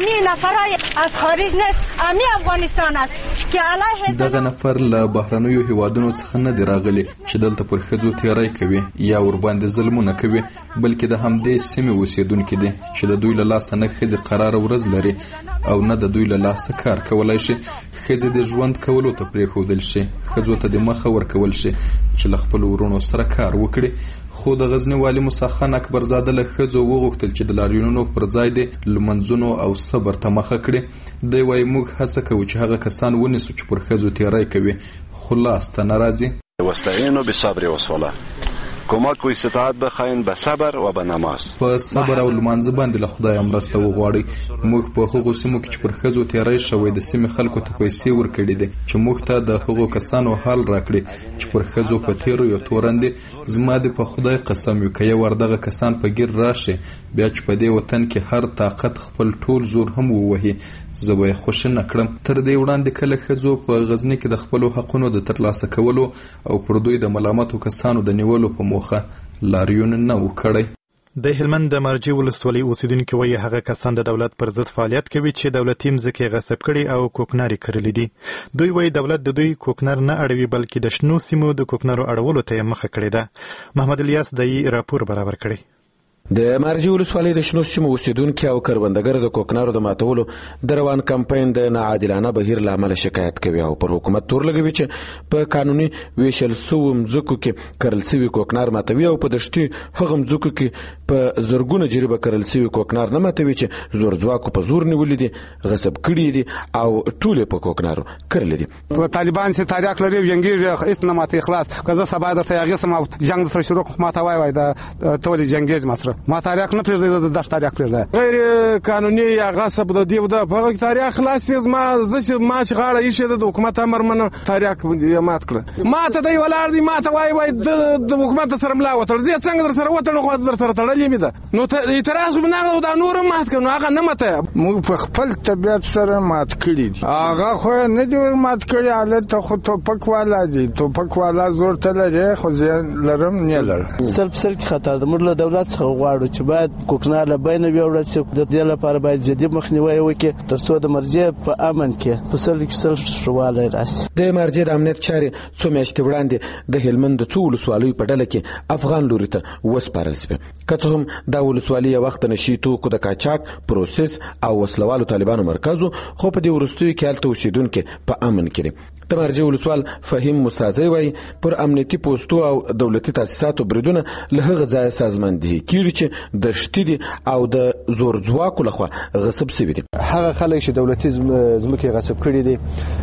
دغه نفر له بهرنیو هېوادونو څخه نه دی راغلی چې دلته پر ښځو تیری کوي یا ورباندې ظلمونه کوي، بلکې د همدې سیمې اوسېدونکي دي چې د دوی له لاسه نه ښځې قراره ورځ لري او نه د دوی له لاسه کار کولی شي. ښځې د ژوند کولو ته پرېښودل شي، ښځو ته د مخه ورکول شي چې له خپلو ورونو سره کار وکړي. خو د غزني والي موسی خان اکبرزاده له ښځو وغوښتل چې د لاریونونو پر ځای دې لمنځونو او صبر ته مخه کړي. دی وایي موږ هڅه کوو چې هغه کسان ونیسو چې پر ښځو تیری کوي، خو لاس ته نه راځي. واستعینوا بالصبر والصلاة، کمک و استطاعت بخواین به صبر و به نماز. په صبر او لمانځه باندې له خدایه مرسته وغواړئ. موږ په هغو سیمو کې چې پر ښځو تیری شوی د سیمې خلکو ته پیسې ورکړي دي چې موږ ته د هغو کسانو حال راکړي چې پر ښځو په تیرو یو تورندې. زما د په خدای قسم وي که یو وردغه کسان په ګیر راشي بیا چې په دې وطن کې هر طاقت خپل ټول زور هم ووهي، زه به یې خوښه نه کړم. تر دې وړاندې کله ښځو په غزني کې د خپلو حقونو د ترلاسه کولو او پر دوی د ملامتو کسانو د نیولو په موخه لاریون نه و کړی. د هلمند د مرجې ولسوالۍ اوسیدونکي وایي هغه کسان د دولت پر ضد فعالیت کوي چې دولتي مځکې غصب کړي او کوکنارې کرلي دي. دوی وایي دولت د دوی کوکنار نه اړوي بلکې د شنو سیمو د کوکنارو اړولو ته یې مخه کړې ده. محمد الیاس دایي راپور برابر کړی. د مرجې ولسوالۍ د شنو سیمو اوسیدونکي او کروندګر د کوکنارو د ماتولو د روان کمپاین د ناعادلانه بهیر له امله شکایت کوي او پر حکومت تور لګوي چې په قانوني ویشل سوو مځکو کې کرل سوي کوکنار ماتوي او په دشتي هغه مځکو کې په زرګونه جریبه کرل سوي کوکنار نه ماتوي چې زور ځواکو په زور نیولې دي، غصب کړي دي او ټول په کوکنارو کرلې دي. په طالبان سي تاریخ لري جنگي اس نه ماته اخلاص کزه سبا د تیاغه سم جنگ سره شروع ماته وای وای د تولې جنگي مصر ما تاریخ نه پرېږدي د تاریخ پرېږدي غیر قانوني یا غصب د دیو د په تاریخ خلاص ما زه ما چې غاړه یې د حکومت امر منه تاریخ مات کړ. ما ته دی ولار دی ما ته وای وای د حکومت سره ملا وتر زه څنګه در سره وتر خو در سره تړلې مې ده نو ته اعتراض نه دا نور مات کړ نو هغه نه ماته موږ په خپل طبيعت سره مات کړی دي. هغه خو نه دی مات کړی حالت خو ټوپک والا دی ټوپک والا زور ته لري خو زه لرم نه لرم. سر په سر کې خطر د موږ له دولت څخه غواړو چې باید کوکنار له بینه ویوړل شي. د دې لپاره باید جدي مخنیوي وکړي ترڅو د مرجې په امن کې په سل کې سل شواله راشي. د مرجې د امنیت چارې څو میاشتې وړاندې د هلمند د څو ولسوالیو په ډله کې افغان لوري ته وسپارل شوه. که څه هم دا ولسوالي یو وخت نشي توکو د قاچاق پروسس او وسلوالو طالبانو مرکز خو په دې وروستیو کې هلته اوسېدونکي په امن کې دي. د مرجې ولسوال فهیم مسازی وایي پر امنیتي پوسټو او دولتي تاسیساتو بریدونه له هغه ځایه سازماندهي کیږي چې دښتې دي او د زور ځواکو لخوا غصب شوي دي. هغه خلک چې دولتي ځمکې غصب کړي دي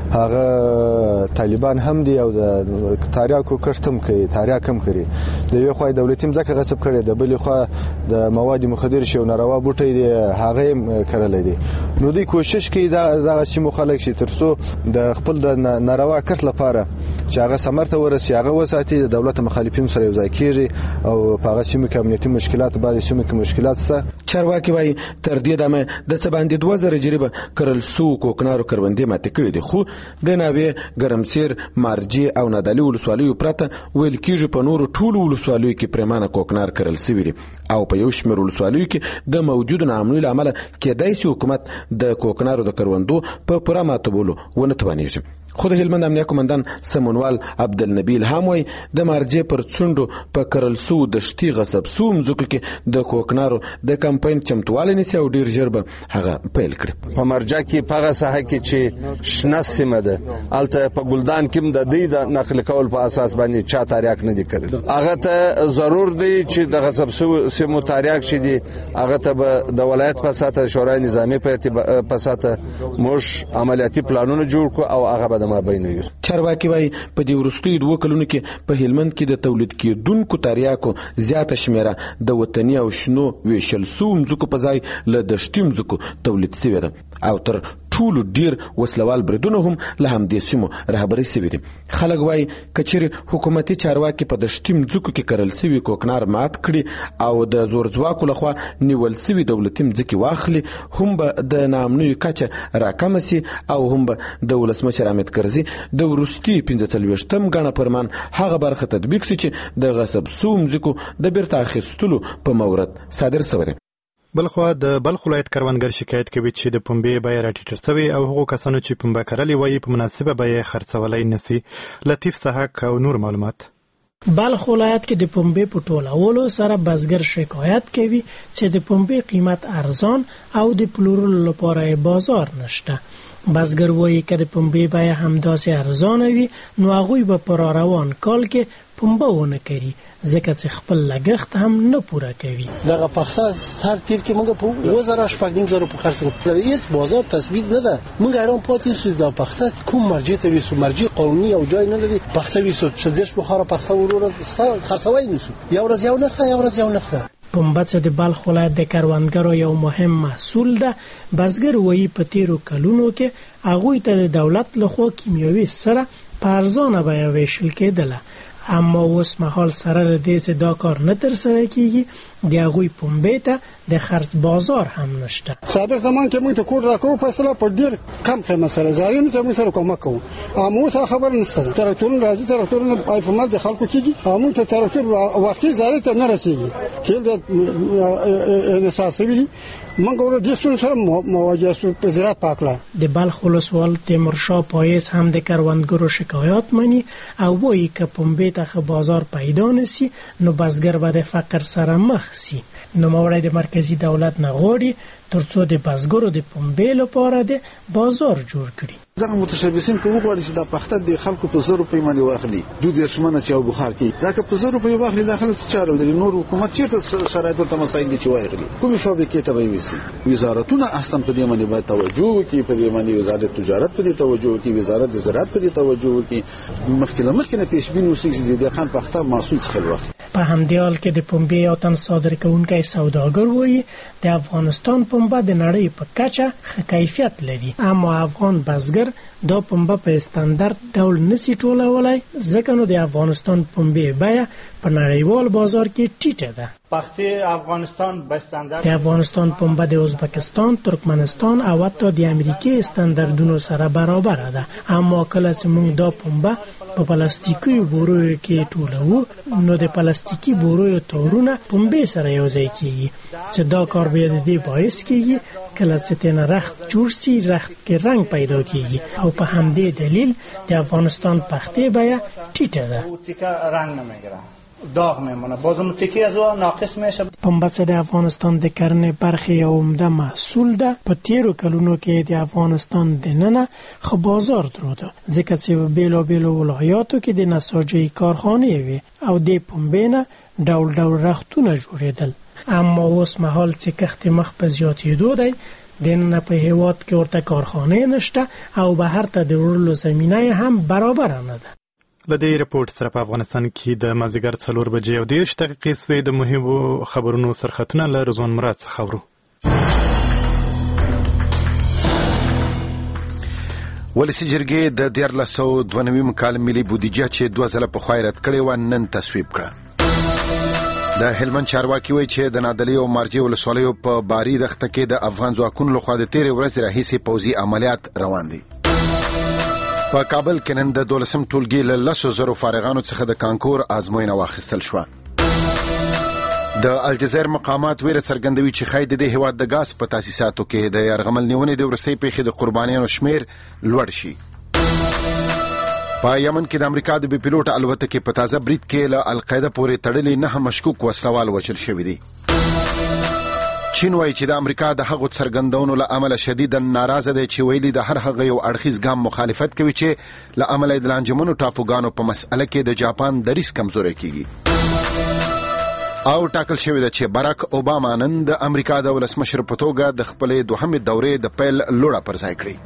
هغه طالبان هم دي او د تاریاکو کښت هم کوي، تاریاک هم کوي. د یوې خوا دولتي ځمکه غصب کړي، د بلې خوا د مواد مخدر شي او ناروا بوټي دي هغه هم کړلې دي. نو دوی کوشش کوي دا دغه سیمو خلک چې ترڅو د خپل د روا کټ لپاره چې هغه سمرته ورسي هغه وساتي د دولت مخالفین سره یو ځای کیږي او په هغه سیمه کې امنیتي مشکلات بعضې سیمه کې مشکلات شته. چارواکي وایي تر دې دمه د څه باندې دوه زره جریبه کرل سو کوکنارو کروندې ماتې کړي دي، خو د ناوې ګرمسیر مرجې او نادعلي ولسوالیو پرته ویل کېږي په نورو ټولو ولسوالیو کې پرېمانه کوکنار کرل سوي دي او په یو شمېر ولسوالیو کې د موجودو ناامنیو له امله کېدای شي حکومت د کوکنارو د کروندو په پوره ماتولو ونه توانېږي. خو د هلمند امنیه قومندان سمونوال عبدالنبی الهام وایي د مرجې پر څنډو په کرل سو دښتي غصب سو مځکو کې د کوکنارو د کمپاین چمتوالی نیسي او ډېر ژر به هغه پیل کړي. په مرجه کې په هغه ساحه کې چې شنه سیمه ده هلته په ګلدان کې هم د دوی د نقل کول په اساس باندې چا تاریاک نه دي کړی. هغه ته ضرور دی چې د غصب سو سیمو تاریاک چې دي هغه ته به د ولایت په ساته شورای نظامی په ساته موږ عملیاتي پلانونه جوړ کړو او هغه چارواکي وایي په دې وروستیو دوه کلونو کې په هلمند کې د تولید کېدونکو تریاکو زیاته شمیره د وطني او شنو ویشل سو مځکو په ځای له دښتي مځکو تولید شوې ده او تر ټولو ډیر وسلوال بریدونه هم له همدې سیمو رهبري شوي دي. خلک وایي که چیرې حکومتي چارواکي په دښتي مځکو کې کرل شوي کوکنار مات کړي او د زور ځواکو لخوا نیول شوي دولتي مځکې واخلي هم به د ناامنیو کچه راکمه سي او هم به د ولسمشر حامد کرزي د وروستي پنځه څلوېښتم ګڼه فرمان هغه برخه تطبیق سي چې د غصب سو مځکو د بیرته اخیستلو په مورد صادر شوی دی. بلخوا د بلخ ولایت کروندګر شکایت کوي چې د پنبې بیه راټیټه شوې او هغو کسانو چې پنبه کرلې وایي په مناسبه بیه خرڅولی نشي. لطیف سحق او نور معلومات. بلخ ولایت کې د پنبې په ټولولو سره بزګر شکایت کوي چې د پنبې قیمت ارزان او د پلورلو لپاره بازار نشته. بزګر وایي که د پنبې بیه همداسې ارزانه وي نو هغوی به په راروان کال کې پنبه ونه کړي ځکه چې خپل لګښت هم نه پوره کوي. دغه پخته سر تیر کې موږ په اووه زره شپږ نیم زره په خرڅ کړو. هیڅ بازار تثبیت نه ده. موږ حیران پاتې شو چې دا پخته کوم مرجع ته ویسو، مرجع قانوني او جای نه لري. پخته ویسو چې دش بخاره پخته ورور خرڅوي نیسو. یو ورځ یو نرخ یو ورځ یو نرخ. پنبه چې د بلخ ولایت د کروندګرو یو مهم محصول ده. بزګر وایي په تیرو کلونو کې هغوی ته د دولت لخوا کیمیاوي سره په ارزانه بیه ویشل کېدله، اما اوس مهال سره د دې چې دا کار نه ترسره کیږي د هغوی پنبې ته د خرڅ بازار هم نشته. سابق زمان کې موږ ته کور راکوو فیصله په ډېر کم قیمت سره زارینو ته موږ سره کومک کوو، اما اوس خبر نشته. تراکتورونه راځي، تراکتورونه ایفمال د خلکو کېږي او موږ ته تراکتور وختي زارې ته نه رسېږي چې د انحصار موږ ورو د څه سره مواجه شو په زراعت پاکله. د بلخ ولسوال تیمورشاه پایز هم د کروندګرو شکایات مني او وایي که پنبې ته بازار پیدا نشي نو بزګر به د فقر سره مخ شي. نوموړی د مرکزی دولت نه غواړي ترڅو د بزګرو د پنبې لپاره د بازار جوړ کړي. دغه متشبثین کوم غواړي چې د پخته د خلکو په زر روپۍ باندې واخلي دوه درشمنه چې او بخار کوي دا که په زر روپۍ واخلي داخله چارل لري. نور حکومت چیرته شرایط ورته مساعد دي چې واخلي کومې فابریکې ته به ویسي. وزارتونه اصلا په دې باندې باید توجه وکړي، په دې باندې وزارت تجارت په دې توجه وکړي، وزارت د زراعت په دې توجه وکړي. مخکې له مخکې نه پیشبین وسي چې د خان پخته محصول څخه واخلي. په همدې حال کې د پنبې او تن صادر کوونکی سوداګر وایي د افغانستان پنبه د نړۍ په کچه ښه کیفیت لري، اما افغان بزګر دا پنبه په استاندارد ډول نشي ټولولای ځکه نو د افغانستان پنبې بیه په نړیوال بازار کې ټیټه ده. د افغانستان پنبه د ازبکستان، ترکمنستان او حتی د امریکای استانداردونو سره برابر ده، اما کله چې موږ دا پنبه په پلاستیکي بورویو کې ټولوو نو د پلاستیکي بورویو تورونه پنبې سره یو ځای کیږي چې دا کار بیا د دې باعث کیږي کله چې تنه رخت جوړ شي رخت کې رنگ پیدا کیږي او په همدې دلیل د افغانستان پختې بیه ټیټه ده. رنگ نمیگیره، داغ میمونه، بازم تکی از اون ناقص میشه. پنبه د افغانستان د کرنې برخه یو عمده محصول ده. په تیرو کلونو کې د افغانستان دننه خو بازار دروده، ځکه چې په بیلو بیلو ولایاتو کې د نساجي کارخانې وي او د پنبې نه ډول ډول رختونه جوړېدل. اما اوس مهال چې کښت مخ په زیاتېدو دی، دننه په هیواد کې ورته کارخانې نشته او بهر ته د وړلو زمینه هم برابر نه ده. له دې رپورټ سره په افغانستان کې د مازدیګر څلور بجې او دېرش دقیقې سوې د مهمو خبرونو سرخطونه له رضوان مراد څخه اورو. ولسي جرګې د دیارلس سوه دوه نوي کال ملي بودیجه چې دوه ځله پخوا رد کړې وه نن تصویب کړه. د هلمند چارواکي وایي چې د نادعلي او مارجې ولسوالیو په باري دښته کې د افغان ځواکونو لخوا د تېرې ورځې راهیسې پوځي عملیات روان دي. په کابل کې نن د دولسم ټولګي له لسو زرو فارغانو څخه د کانکور ازموینه واخیستل شوه. د الجزایر مقامات ویره څرګندوي چې ښایي د دې هېواد د ګاز په تاسیساتو کې د یرغمل نیونې د وروستۍ پیښې د قربانیانو شمیر لوړ شي. په یمن کې د امریکا د بې پیلوټه الوتکې په تازه برید کې له القاعده پورې تړلي نهه مشکوک وسلوال وژل شوي دي. چین وایي چې د امریکا د هغو څرګندونو له امله شدیدا ناراضه دی چې ویلي د هر هغه یو اړخیز ګام مخالفت کوي چې له امله د لانجمنو ټاپوګانو په مسأله کې د جاپان دریځ کمزوری کیږي. او ټاکل شوی ده چې باراک اوباما نن د امریکا د ولسمشر په توګه د خپلې دوهمې دورې د پیل لوړه پر ځای کړي.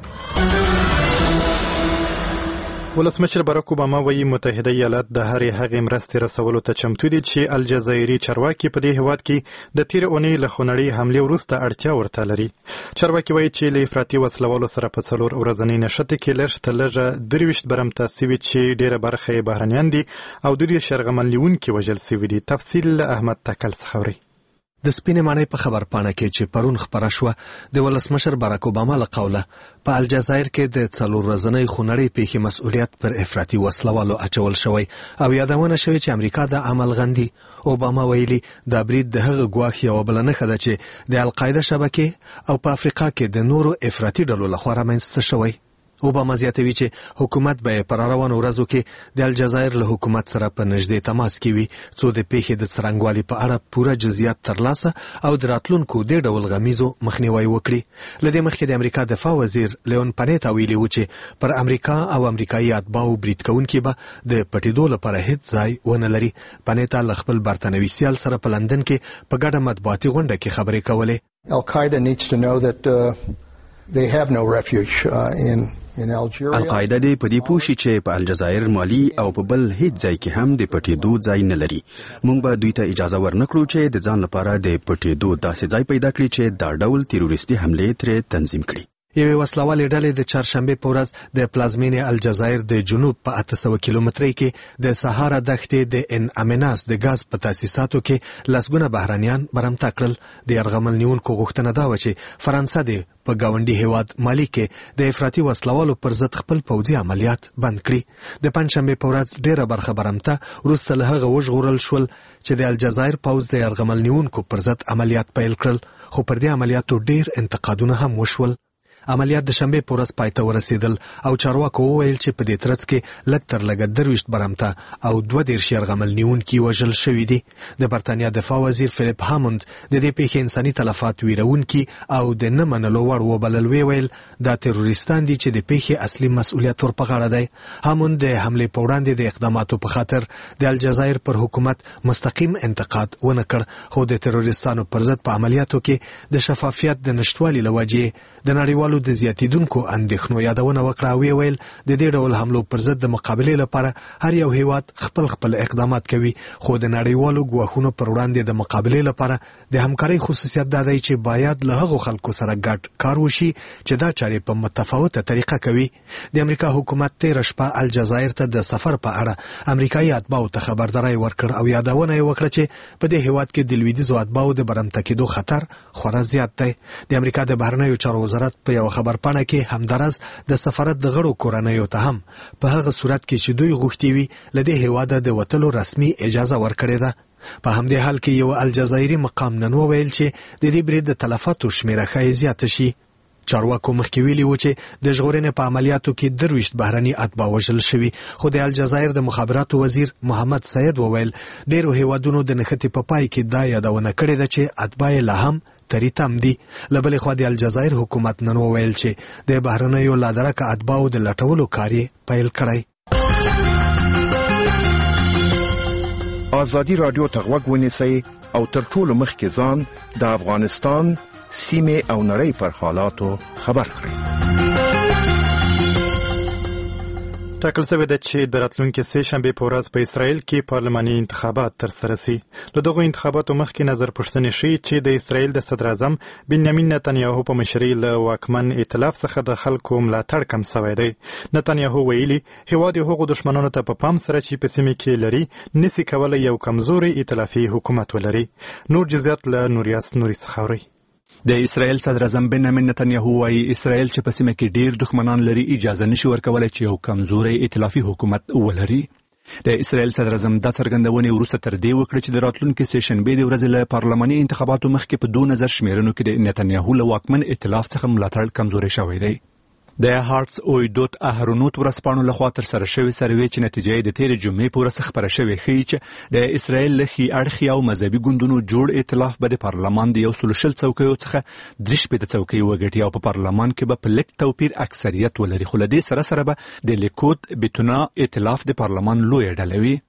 ولسمشر باراک اوباما وایي متحده ایالات د هرې هغې مرستې رسولو ته چمتو دي چې الجزایري چارواکي په دې هېواد کې د تېرې اونۍ له خونړۍ حملې وروسته اړتیا ورته لري. چارواکي وایي چې له افراطي وسلوالو سره په څلور ورځنۍ نښتې کې لږ تر لږه درویشت برمته سوي چې ډېره برخه یې بهرنیان دي او دوی یې یرغمل نیونکي وژل سوي دي. تفصیل له احمد تکل څخه اورئ. د سپینې ماڼۍ په خبرپاڼه کې چې پرون خپره شوه د ولسمشر باراک اوباما له قوله په الجزایر کې د څلور ورځنۍ خونړۍ پیښې مسؤلیت پر افراطي وسلوالو اچول شوی او یادونه شوې چې امریکا د عمل غندي. اوباما ویلي دا برید د هغه ګواښ یوه بله نښه ده چې د القاعده شبکې او په افریقا کې د نورو افراطي ډلو لخوا رامنځته شوی. اوباما زیاتوي چې حکومت به په راروانو ورځو کې د الجزایر له حکومت سره په نږدې تماس کې وي څو د پیښې د څرنګوالي په اړه پوره جزئیات ترلاسه او د راتلونکو دې ډول غمیزو مخنیوی وکړي. له دې مخکې د امریکا دفاع وزیر لیون پانیتا ویلي و چې پر امریکا او امریکایي اتباعو برید کوونکي به د پټېدو لپاره هیڅ ځای ونه لري. پانیتا له خپل برتانوي سیال سره په لندن کې په ګډه مطبوعاتي غونډه کې خبرې کولې. Al-Qaeda needs to know that uh, they have no refuge uh, in القاعده دې په دې پوه شي چې په الجزایر مالي او په بل هیڅ ځای کې هم د پټېدو ځای نه لري. موږ به دوی ته اجازه ورنکړو چې د ځان لپاره د پټېدو داسې ځای پیدا کړي چې دا ډول تروریستي حملې ترې تنظیم کړي. یوې وسلوالې ډلې د چهارشنبې په ورځ د پلازمینې الجزایر د جنوب په اته سوه کیلومترۍ کې د سهارا دښتې د ان امیناس د ګاز په تاسیساتو کې لسګونه بهرانیان برمته کړل. د یرغمل نیونکو غوښتنه دا وه چې فرانسه د په ګاونډي هیواد مالي کې د افراطي وسلوالو پر ضد خپل پوځي عملیات بند کړي. د پنجشنبې په ورځ ډیره برخه برمته وروسته له هغه وژغورل شول چې د الجزایر پوځ د یرغمل نیونکو پر ضد عملیات پیل کړل، خو پر دې عملیاتو ډیر انتقادونه هم وشول. عملیات د شنبې په ورځ پای ته ورسېدل او چارواکو وویل چې په دې ترڅ کې لږ تر لږه درویشت برمته او دوه دېرش یرغمل نیونکي وژل شوي دي. د برتانیا دفاع وزیر فلیپ هاموند د دې پیښې انساني تلفات ویرونکي او د نه منلو وړ وبلل. ویل دا تروریستان دي چې د پیښې اصلي مسؤلیت ور په غاړه دی. هاموند د حملې په وړاندې د اقداماتو په خاطر د الجزایر پر حکومت مستقیم انتقاد ونه کړ، خو د تروریستانو پر ضد په عملیاتو کې د شفافیت د نشټوالي له وجې د نړیوالو نړیوالو د زیاتیدونکو اندېښنو یادونه وکړه او ویل د دې ډول حملو پر ضد د مقابلې لپاره هر یو هیواد خپل خپل اقدامات کوي، خو د نړیوالو ګواښونو پر وړاندې د مقابلې لپاره د همکارۍ خصوصیت دا دی چې باید له هغو خلکو سره ګډ کار وشي چې دا چارې په متفاوته طریقه کوي. د امریکا حکومت تېره شپه الجزایر ته د سفر په اړه امریکایي اتباعو ته خبرداری ورکړ او یادونه یې وکړه چې په دې هیواد کې د لویدیځو اتباعو د برمته کېدو خطر خورا زیات دی. د امریکا د بهرنیو چارو وزارت په یو خبرپاڼه کې همدارس د سفارت د غړو کورنیو ته هم په هغه صورت کې چې دوی غوښتي وي له دې هیواده د وتلو رسمي اجازه ورکړې ده. په همدې حال کې یو الجزایري مقام نن وویل چې د دې برید د تلفاتو شمیره ښایي زیاته شي. چارواکو مخکې ویلي و چې د ژغورنې په عملیاتو کې درویشت بهرني اتباع وژل شوي، خو د الجزایر د مخابراتو وزیر محمد سید وویل ډېرو هیوادونو د نښتې په پای کې دا یادونه کړې ده چې اتباع یې لا هم تری تم دي. له بلې خوا د الجزایر حکومت نن وویل چې د بهرنیو لادرکه اتباعو د لټولو کار یې پیل کړی. ازادي راډیو ته غوږ ونیسئ او تر ټولو مخکې ځان د افغانستان سیمې او نړۍ پر حالاتو خبر کړئ. ټاکل شوی ده چې د راتلونکي سه شنبې په ورځ په اسرائیل کې پارلماني انتخابات ترسره شي. له دغو انتخاباتو مخکې نظر پوښتنې شي چې د اسرائیل د صدر اعظم بنیامین نتنیاهو په مشرۍ له واکمن ائتلاف څخه د خلکو ملاتړ کم شوی دی. نتنیاهو ویلي هیواد یې هغو دښمنانو ته په پام سره چې په سیمه کې لري نسي کولی یو کمزوري ائتلافي حکومت ولري. نور جزئیات له نوریاس نوري څخه اورئ. د اسرائیل صدر اعظم بنیامین نتنیاهو وايي اسرائیل چې په سیمه کې ډیر دښمنان لري اجازه نشي ورکولای چې یو کمزوري ائتلافي حکومت ولري. د اسرائیل صدر اعظم دا څرګندونه وروسته تر دې وکړه چې د راتلونکي سه شنبې د ورځې له پارلماني انتخاباتو مخکې په دوه نظر شمیرنو کې د نتنیاهو له واکمن ائتلاف څخه ملاتړ کمزوري شوی دی. د هارتس اویدوت اهرونوت ورځپاڼو لخوا ترسره شوې سروې چې نتیجه یې د تېرې جمعې په ورځ خپره شوې ښیي چې د اسرائیل له ښي اړخي او مذهبي ګوندونو جوړ ائتلاف به د پارلمان د یو سلو شل څوکیو څخه درې شپېته څوکۍ وګټي او په پارلمان کې به په لږ توپیر اکثریت ولري، خو له دې سره سره به د لیکود بتونه ائتلاف د پارلمان لویه ډله وي.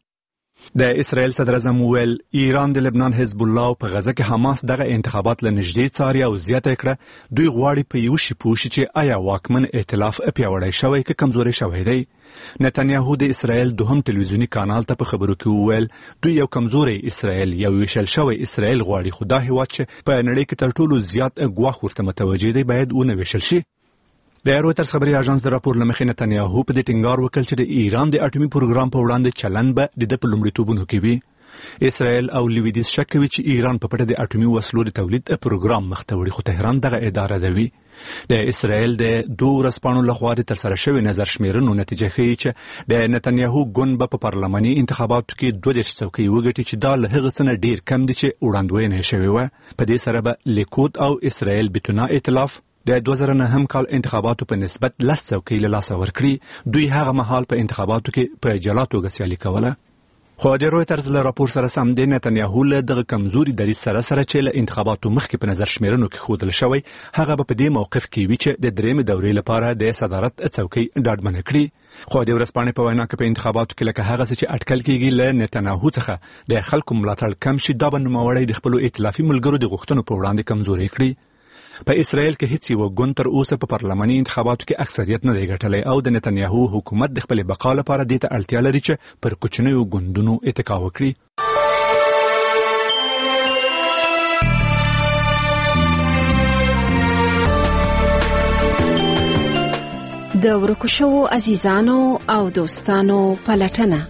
د اسرائیل صدر اعظم ویل ایران د لبنان حزب الله او په غزه کې حماس دغه انتخابات له نږدې څاري او زیاته کړه دوی غواړي په یو شی پوه شي چې آیا واکمن ائتلاف پیاوړی شوی که کمزوري شوی دی. نتنیاهو د اسرائیل دوهم تلویزیونی کانال ته په خبرو کې وویل دوی یو کمزوري اسرائیل یو ویشل شوی اسرائیل غواړي، خو دا هیواد چې په نړۍ کې تر ټولو زیات ګواښ ورته متوجه دی باید ونه ویشل شي. د رویټرز خبري اژانس د راپور لمخې نتنیاهو په دې ټینګار وکړ چې د ایران د اټومي پروګرام په وړاندې چلند به د په لومړیتوبونو کې وي. اسرائیل او لویدیځ شک کوي چې ایران په پټه د اټومي وسلو د تولید پروګرام مخ ته وړي، خو تهران دغه اداره دوي. د اسرائیل د دوه ورځپاڼو لخوا د ترسره شوې نظر شمیرنو نتیجه ښیي چې د نتنیاهو ګوند به په پارلماني انتخاباتو کې دوه دېرش څوکۍ وګټي چې دا له هغه څه نه ډېر کم دي چې وړاندوینه یې شوې وه. په دې سره به لیکود او اسرائیل بتونه ائتلاف د دوه زره نهم کال انتخاباتو په نسبت لس څوکۍ له لاسه ورکړي. دوی هغه مهال په انتخاباتو کې په جلا توګه سیالي کوله. خو د رویټرز له راپور سره سم د نتنیاهو له دغه کمزوري دریځ سره سره چې له انتخاباتو مخکې په نظر شمیرنو کې ښودل شوی هغه به په دې موقف کې وي چې د درېیمې دورې لپاره د صدارت څوکۍ ډاډمنه کړي. خو د ورځپاڼې په وینا کې په انتخاباتو کې لکه هغه څه چې اټکل کېږي له نتنیاهو څخه د خلکو ملاتړ کم شي، دا به نوموړی د خپلو ائتلافي ملګرو د غوښتنو په وړاندې کمزوري کړي. په اسرائیل کې هیڅ یو ګوند تر اوسه په پارلماني انتخاباتو کې اکثریت نه دی ګټلی او د نتنیاهو حکومت د خپلې بقا لپاره دې ته اړتیا لري چې پر کوچنیو ګوندونو اتکا وکړي. د ورکو شوو عزیزانو او دوستانو پلټنه.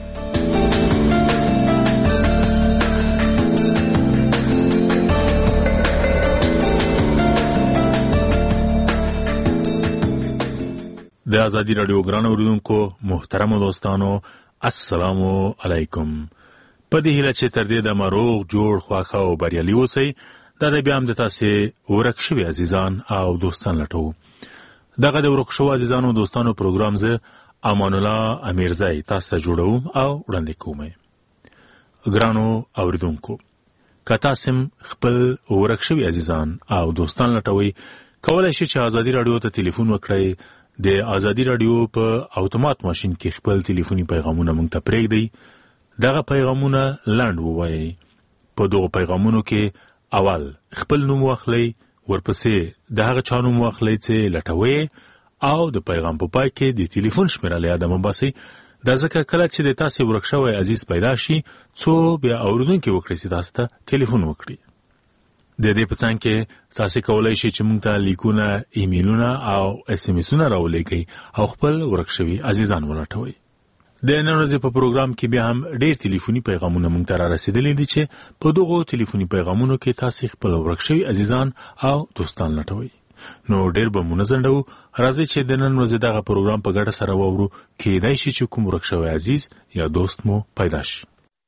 د ازادي راډیو ګران اوریدونکو محترم دوستانو السلام علیکم. په دې هیله چې تر دې د مروغ جوړ خواخه او بریالي اوسئ. دا د بیا هم د تاسې ورک شوي عزیزان او دوستان لټو. دغه د ورک شوو عزیزانو دوستانو پروګرام زه امان الله امیرزی تاسو ته جوړوم او وړاندې کوم. ګرانو اوریدونکو که تاسو خپل ورک شوي عزیزان او دوستان لټوي کولای شئ چې ازادي راډیو ته ټلیفون وکړئ. د ازادي راډیو په اتومات ماشین کې خپل ټلیفوني پیغامونه مونږ ته پرېږدئ. دغه پیغامونه لنډ ووایئ. په دغو پیغامونو کې اول خپل نوم واخلئ، ورپسې د هغه چا نوم واخلئ چې لټوئ او د پیغام په پای کې د ټلیفون شمیره له یاده مه باسئ. دا ځکه کله چې د تاسې ورک شوی عزیز پیدا شي څو بیا اورېدونکي وکړي چې تاسو ته ټلیفون وکړي. د دې په څنګ کې تاسو کولی شئ چې موږ ته لیکونه، ایمیلونه او اس ام اسونه راولېږئ او خپل ورک شوي عزیزان ولټوئ. د نن ورځې په پروګرام کې بیا هم ډېر ټلیفوني پیغامونه موږ ته را رسېدلي دي چې په دغو ټلیفوني پیغامونو کې تاسو خپل ورک شوي عزیزان او دوستان لټوئ. نو ډېر به مو نه ځنډوو، راځئ چې د نن ورځې دغه پروګرام په ګډه سره واورو، کېدای شي چې کوم ورک شوی عزیز یا دوست مو پیدا شي.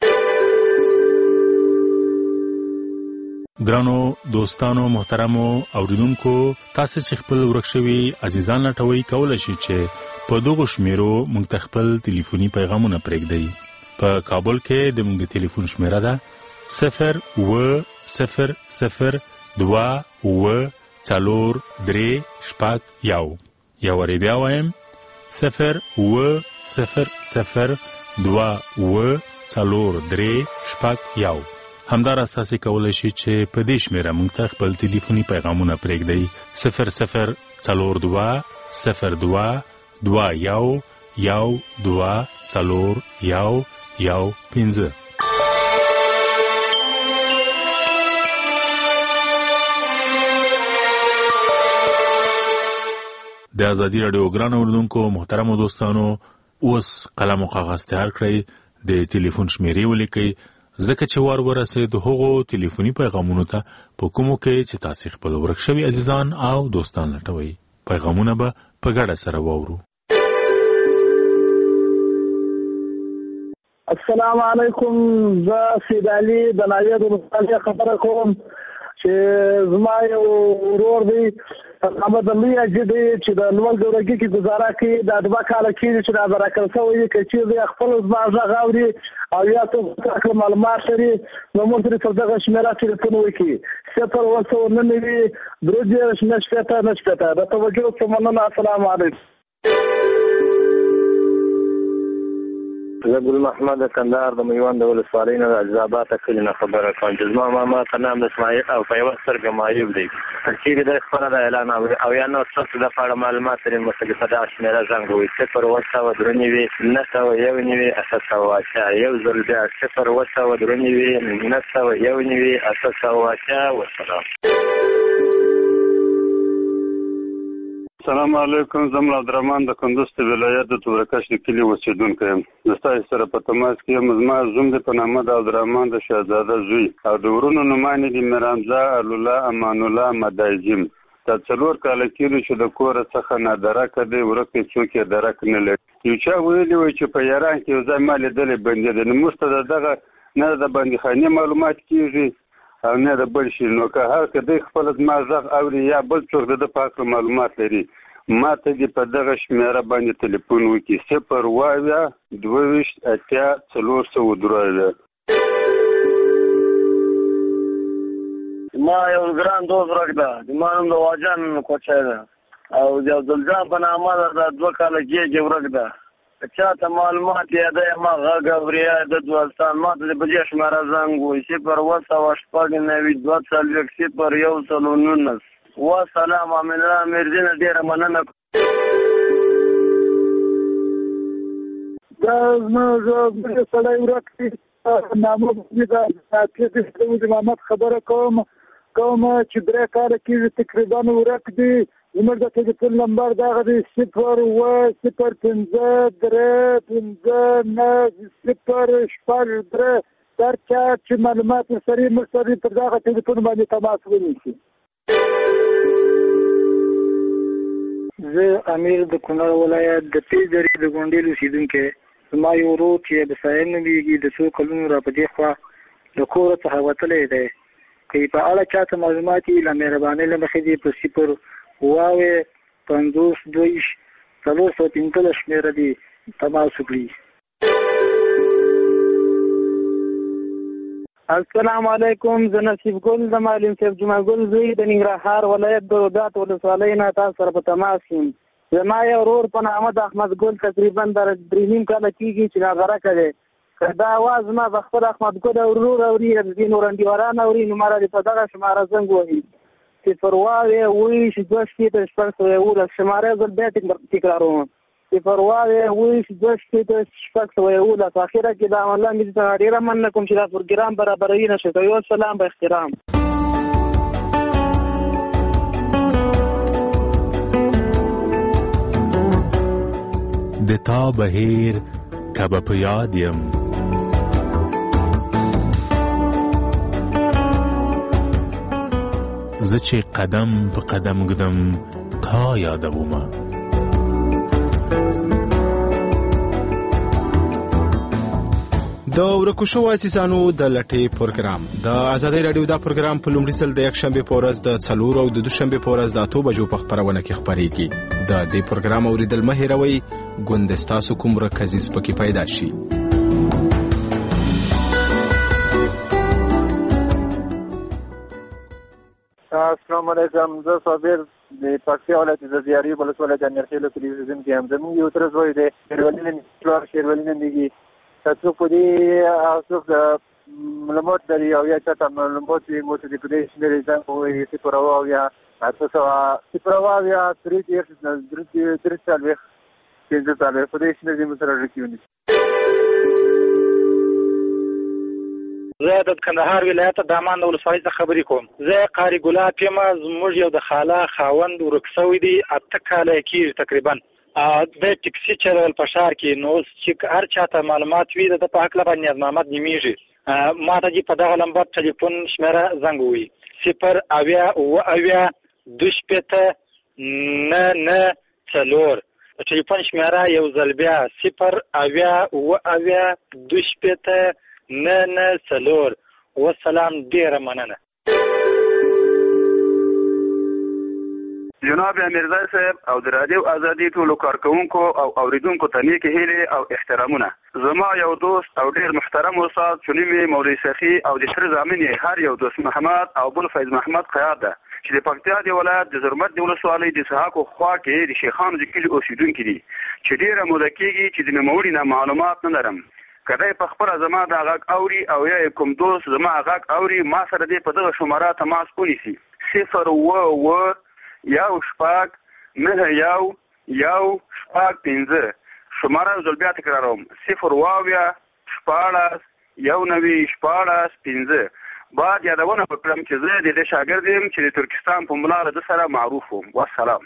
ګرانو دوستانو، محترمو اوریدونکو، تاسو چې خپل ورک شوي عزیزان لټوئ کولی شئ چې په دغو شمیرو موږ ته خپل ټلیفوني پیغامونه پرېږدئ. په کابل کې د موږ د ټلیفون شمیره ده صفر اوه صفر صفر دوه اوه څلور درې شپږ یو. یو وارې بیا وایم صفر اوه صفر صفر دوه اوه څلور درې شپږ یو. همداراز تاسو کولی شئ چې په دې شمیره موږ ته خپل ټلیفوني پیغامونه پرېږدئ صفر صفر څلور دوه صفر دوه دوه یو یو دوه څلور یو یو پنځه. د ازادي راډیو ګران اوریدونکو، محترمو دوستانو، اوس قلم او کاغذ تیار کړئ، د ټلیفون شمیرې ولیکئ، ځکه چې وار ورسېد هغو ټلیفوني پیغامونو ته په کومو کې چې تاسې خپل ورک شوي عزیزان او دوستان لټوئ. پیغامونه به په ګډه سره واورو. السلام علیکم، زه سید علي د ناوې د مستانیه خبره کوم چې زما یو ورور دی محمد لوی اجي دی چې د لوړ دورګي کې گزاره کوي. دا دوه کاله کېږي چې دا برکل شوی که چې خپل زما غږ اوري او یا څه معلومات لري نو موږ ترې پر دغه شمیره ټلیفون وکړي صفر اوه سوه نهه نوي درې دېرش نهه شپېته نهه شپېته. د توجه څخه مننه. السلام علیکم. زه ګل محمد د کندهار د میوند د ولسوالۍ نه د عجزاباد کلي نه خبره کوم چې زما ماما ته نام د اسماعیل او په یوه سترګه معیوب دی. چیرې د خپله د اعلان او یا نور ستاسو دپاره معلومات لري مستقل په دغه شمېره زنګ ووایي صفر اوه سوه درې نوي نهه سوه یو نوي اته سوه اته. یو ځل بیا صفر اوه سوه درې نوي نهه سوه یو نوي اته سوه اته. وسلام. السلام علیکم، زه ملا عبدالرحمن د کندوز ولایت د تورکش د کلي اوسېدونکی یم. زه ستاسو سره په تماس کې یم. زما زوم دی په نامه د عبدالرحمن د شهزاده زوی او د ورونو نومانې دي میرحمزه، الله، امان الله، مدایجیم. دا څلور کاله کېږي چې د کوره څخه نادرکه دی، ورک یې څوک یې درک نه لري. یو چا ویلي وایي چې په ایران کې یو ځای ما لیدلی بندي دی. نو موږ ته د دغه نه د بندیخانې معلومات کېږي او نه د بل شي. نو که هر که دی خپله زما غږ اوري یا بل څوک د ده په هکله معلومات لري، ما ته دې په دغه شمېره باندې ټلیفون وکړي صفر اووه اویا دوه ویشت اتیا څلور سوه درې اویا. ما یو ګران دوست ورک ده، زما نوم د واجان کوچی ده او د عبدالجان په نامه ده. دا دوه کاله کېږي ورک ده. که چا ته معلومات یاده یم ما غږ اوري د دوستان ما ته د په دې شمېره زنګ ووایي صفر اوه سوه شپږ نوي دوه څلوېښت صفر یو سلو نولس. وسلام. امین الله میرزینه ډېره مننه. دا زما سړی ورک دی، نامه د محمد خبره کوم کوم چې درې کاله کېږي تقریبا ورک دی. زموږ د ټلیفون نمبر دغه دی صفر اووه صفر پنځه درې پنځه نهه صفر شپږ درې. هر چا چې معلومات ورسره موږ سره پر دغه ټلیفون باندې تماس ونیسي. زه امیر د کونړ ولایت د پیج درې د ګونډېل اوسېدونکی. زما یو ورور چې د سایل نومېږي د څو کلونو را په دې خوا له کوره څخه وتلی دی. که یې په اړه چاته معلومات وي له مهربانۍ له مخې دې په صفر اووه اویا پنځوس دوه ویشت څلور سوه پنځلس شمېره دې تماس وکړي. السلام علیکم، زه نصیب ګل د معلم صاحب جمعه ګل زوی د ننګرهار ولایت د رودات ولسوالۍ نه تاسو سره په تماس یم. زما یو ورور په نامه د احمد ګل تقریبا د درې نیم کاله کېږي چې ناغرقه دی. که دا اواز زما په خپل احمد ګل ورور اوري د دې نور انډیوالان اوري نو ما را دې په دغه شماره زنګ ووهي صفر واویا اووه دوه شپېته شپږ سوه یولس شماره زه بیا تکراروم صفر واویا اووه دوه شپېته شپږ سوه یولس. اخره کې د الله مې څخه ډېره مننه کوم چې دا پروګرام برابروي نشي کوي. سلام به احترام. د تا بهیر کبه په یاد یم زه چې قدم په قدم ږدم تا یادومه. د ورکو شوو عزیزانو د لټې پروګرام د ازادي رادیو دا پروګرام په لومړي ځل د یکشنبه په ورځ د څلور او د دوشنبه په ورځ د اته بجو په خبرونه کې خبريږي. د دې پروګرام اوریدل مه هېروئ ګوند ستاسو کوم مرکزي سپکی پیدا شي. السلام علیکم. زه صابر د پکتیا ولایت د زیاري ولسوالۍ د نرخیلو تلویزیون کې هم زموږ یو تر زوی دی شیرولین پلار شیرولین دیږي تاسو په دې اوسو د معلومات لري او یا چاته معلومات یې مو ته د دې شمیرې ځان کوی چې پروا او یا تاسو چې پروا یا تری دې درې درې سال وخت چې تاسو په دې شمیرې مو سره راکېونی. زه د کندهار ولایت د دامان ولسوالۍ څخه خبرې کوم. زه قاری ګلاب یم. زموږ یو د خاله خاوند ورکسوی دی اته کاله کېږي تقریبا. د ټکسي چلول په ښار کې نو چې هر چاته معلومات وي د په حق باندې محمد نیمیږي ما ته په دغه نمبر ټلیفون شمیره زنګ وي صفر اویا اووه اویا دوه شپېته نه نه څلور. ټلیفون شمیره یو ځل بیا صفر اویا اووه اویا دوه شپېته نه نه څلور. والسلام. ډېره مننه. جناب امیرزای صاحب او د رادیو ازادي ټولو کارکونکو او اوریدونکو ته نیکې هیلې او احترامونه. زما یو دوست او ډېر محترم استاد چې نوم یې مولوي سخي او د سره زامن یې هر یو دوست محمد او بل فیض محمد خیاط ده چې د پکتیا د ولایت د زرمت د ولسوالۍ د سحاکو خوا کې د شیخانو د کلي اوسیدونکي دي چې ډېره موده کېږي چې د نوموړي نه معلومات نه لرم. که دی په خپله زما دا غږ اوري او یا کوم دوست زما غږ اوري ما سره دی په دغه شماره تماس ونیسي صفر اووه اووه یو شپږ نه یو یو شپږ پنځه. شماره یو ځل بیا تکراروم صفر واویا شپاړس یو نوي شپاړس پنځه. باید یادونه وکړم چې زه د دې شاګرد یم چې د ترکستان په ملا له ده سره معروف وم. والسلام.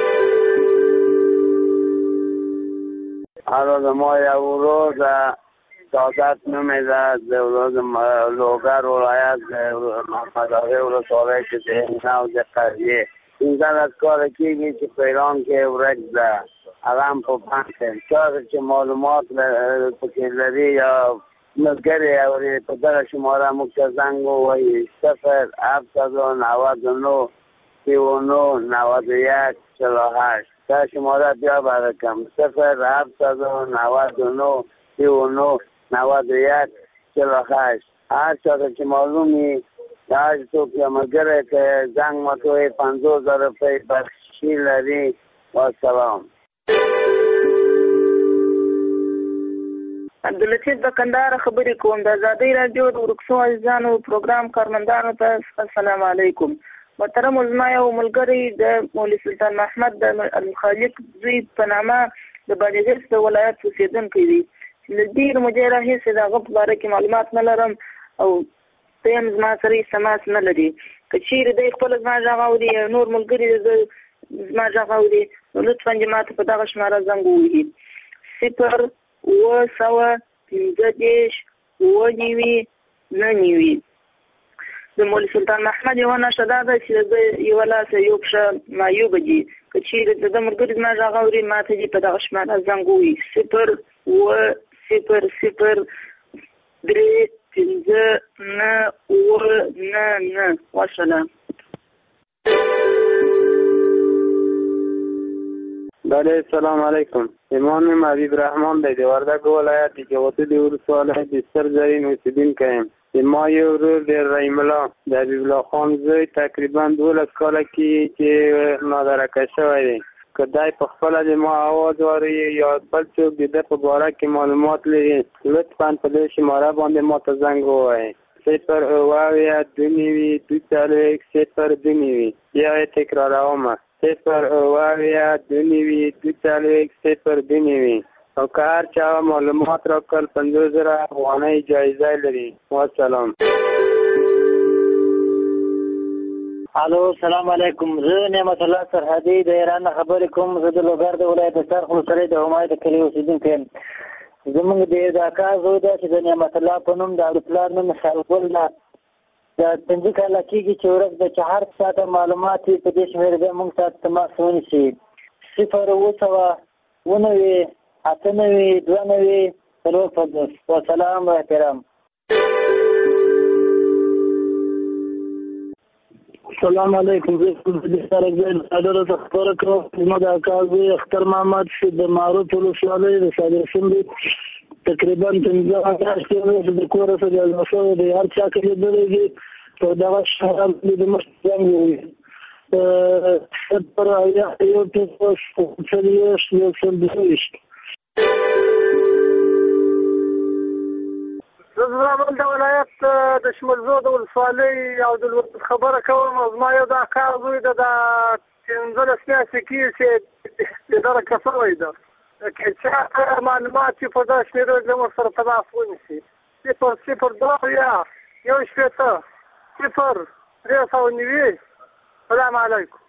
حالا زما یو ورور سعادت نومیده د لوګر ولایت محمد اغه ولسوالۍ کې د ناو د قضیه اینجا از کار کیږي چې په ایران کې ورک ده هغه هم په بانک چاره چې معلومات پکې لري یا ملګری اوري په دغه شماره موږ ته زنګ ووایي صفر هفتصد و نود و نه سی و نه نود و یک چهل و هشت. دا شماره بیا برکم صفر هفتصد و نود و نه سی و نه نود و یک چهل و هشت. هر چاته چې معلومی داج تو که مگره که زنگ متوی پنزو زر روپی بخشی لري. و سلام. عبداللطیف د کندهار خبرې کوم. د ازادي رادیو د ورکسو عزیزانو پروګرام کارمندانو ته السلام علیکم. محترم زما یو ملګری د مولوي سلطان محمد د المخالق زوی په نامه د بادغیس د ولایت اوسیدونکی دی. له ډېر مودې راهیسې د هغه په باره کې معلومات نه لرم او تیم زما سره سماس نه لري. که چیرې دی خپل زما غږ اوري نور ملګري زما غږ اوري نو لطفا چې ما ته په دغه شماره زنګ ووهي صفر اووه سوه پنځه دېرش اووه نوي نه نوي. د مولوي سلطان محمد یوه نښه دا ده چې د یوه لاسه یو پښه معیوبه دي. که چیرې د ده ملګري زما غږ اوري ما ته دې په دغه شماره زنګ ووهي صفر اووه صفر صفر درې پنځه نه اووه نه نه. والسلام. بله سلام علیکم. ایمان میم حبیب رحمان دی د وردګ ولایت د جوتې ولسوالۍ د سرزرین اوسیدونکی یم. ما یو ورور دی رحیم الله د حبیب الله خان زوی تقریبا دولس کاله کې چې نادرکه شوی دی. که دای په خپله د ما آواز واري یا بل څوک د ده په باره کې معلومات لري لطفا په دې شماره باندې ما ته زنګ ووایئ صفر اوه اویا دوه نوي دوه څلوېښت صفر دوه نوي. بیا یې تکرارومه صفر اوه اویا دوه نوي دوه څلوېښت صفر دوه نوي. او که هر چا معلومات راکړل پنځوس زره افغانۍ جایزه لري. والسلام. الو سلام علیکم. زه نعمت الله سرحدي د ایران نه خبرې کوم. زه د لوګر د ولایت د څرخ ولسوالۍ د همای د کلي اوسېدونکی یم. زموږ د د اکا زوی ده چې د نعمت الله په نوم د پلار نوم خیرګل ده. د پنځه کاله کېږي چې ورځ د چې هر ساعته معلومات وي په دې شمېر د موږ سره تماس ونیسي. صفر اوه سوه اوه نوي اته نوي دوه نوي څلور پنځوس. والسلام و احترام. السلام علیکم. زه د سره د اداره خبره کوم. زما د اکا زوی اختر محمد چې د معروف ولسوالۍ د صادر شوی تقریبا پنځه میاشتې وروسته د کوره څخه د مسو د هر چا کې درېږي په دغه شهر د مشترک وي. پر آیا یو څه څه یو څه دی. زه زابل د ولایت د شمولزو د ولسوالۍ او د خبره کوم. زما یو د اکا زوی ده د پنځلس میاشتې کېږي چې اداره کسوی ده. که چا معلومات چې په دا شمېر زموږ سره تماس ونیسي صفر صفر دوه اویا یو شپېته صفر درې سوه نوي. سلام علیکم.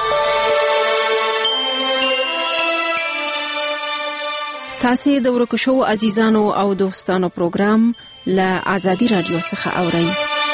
تاسې د ورکو شوو عزیزانو او دوستانو پروګرام له آزادي رادیو څخه اورئ.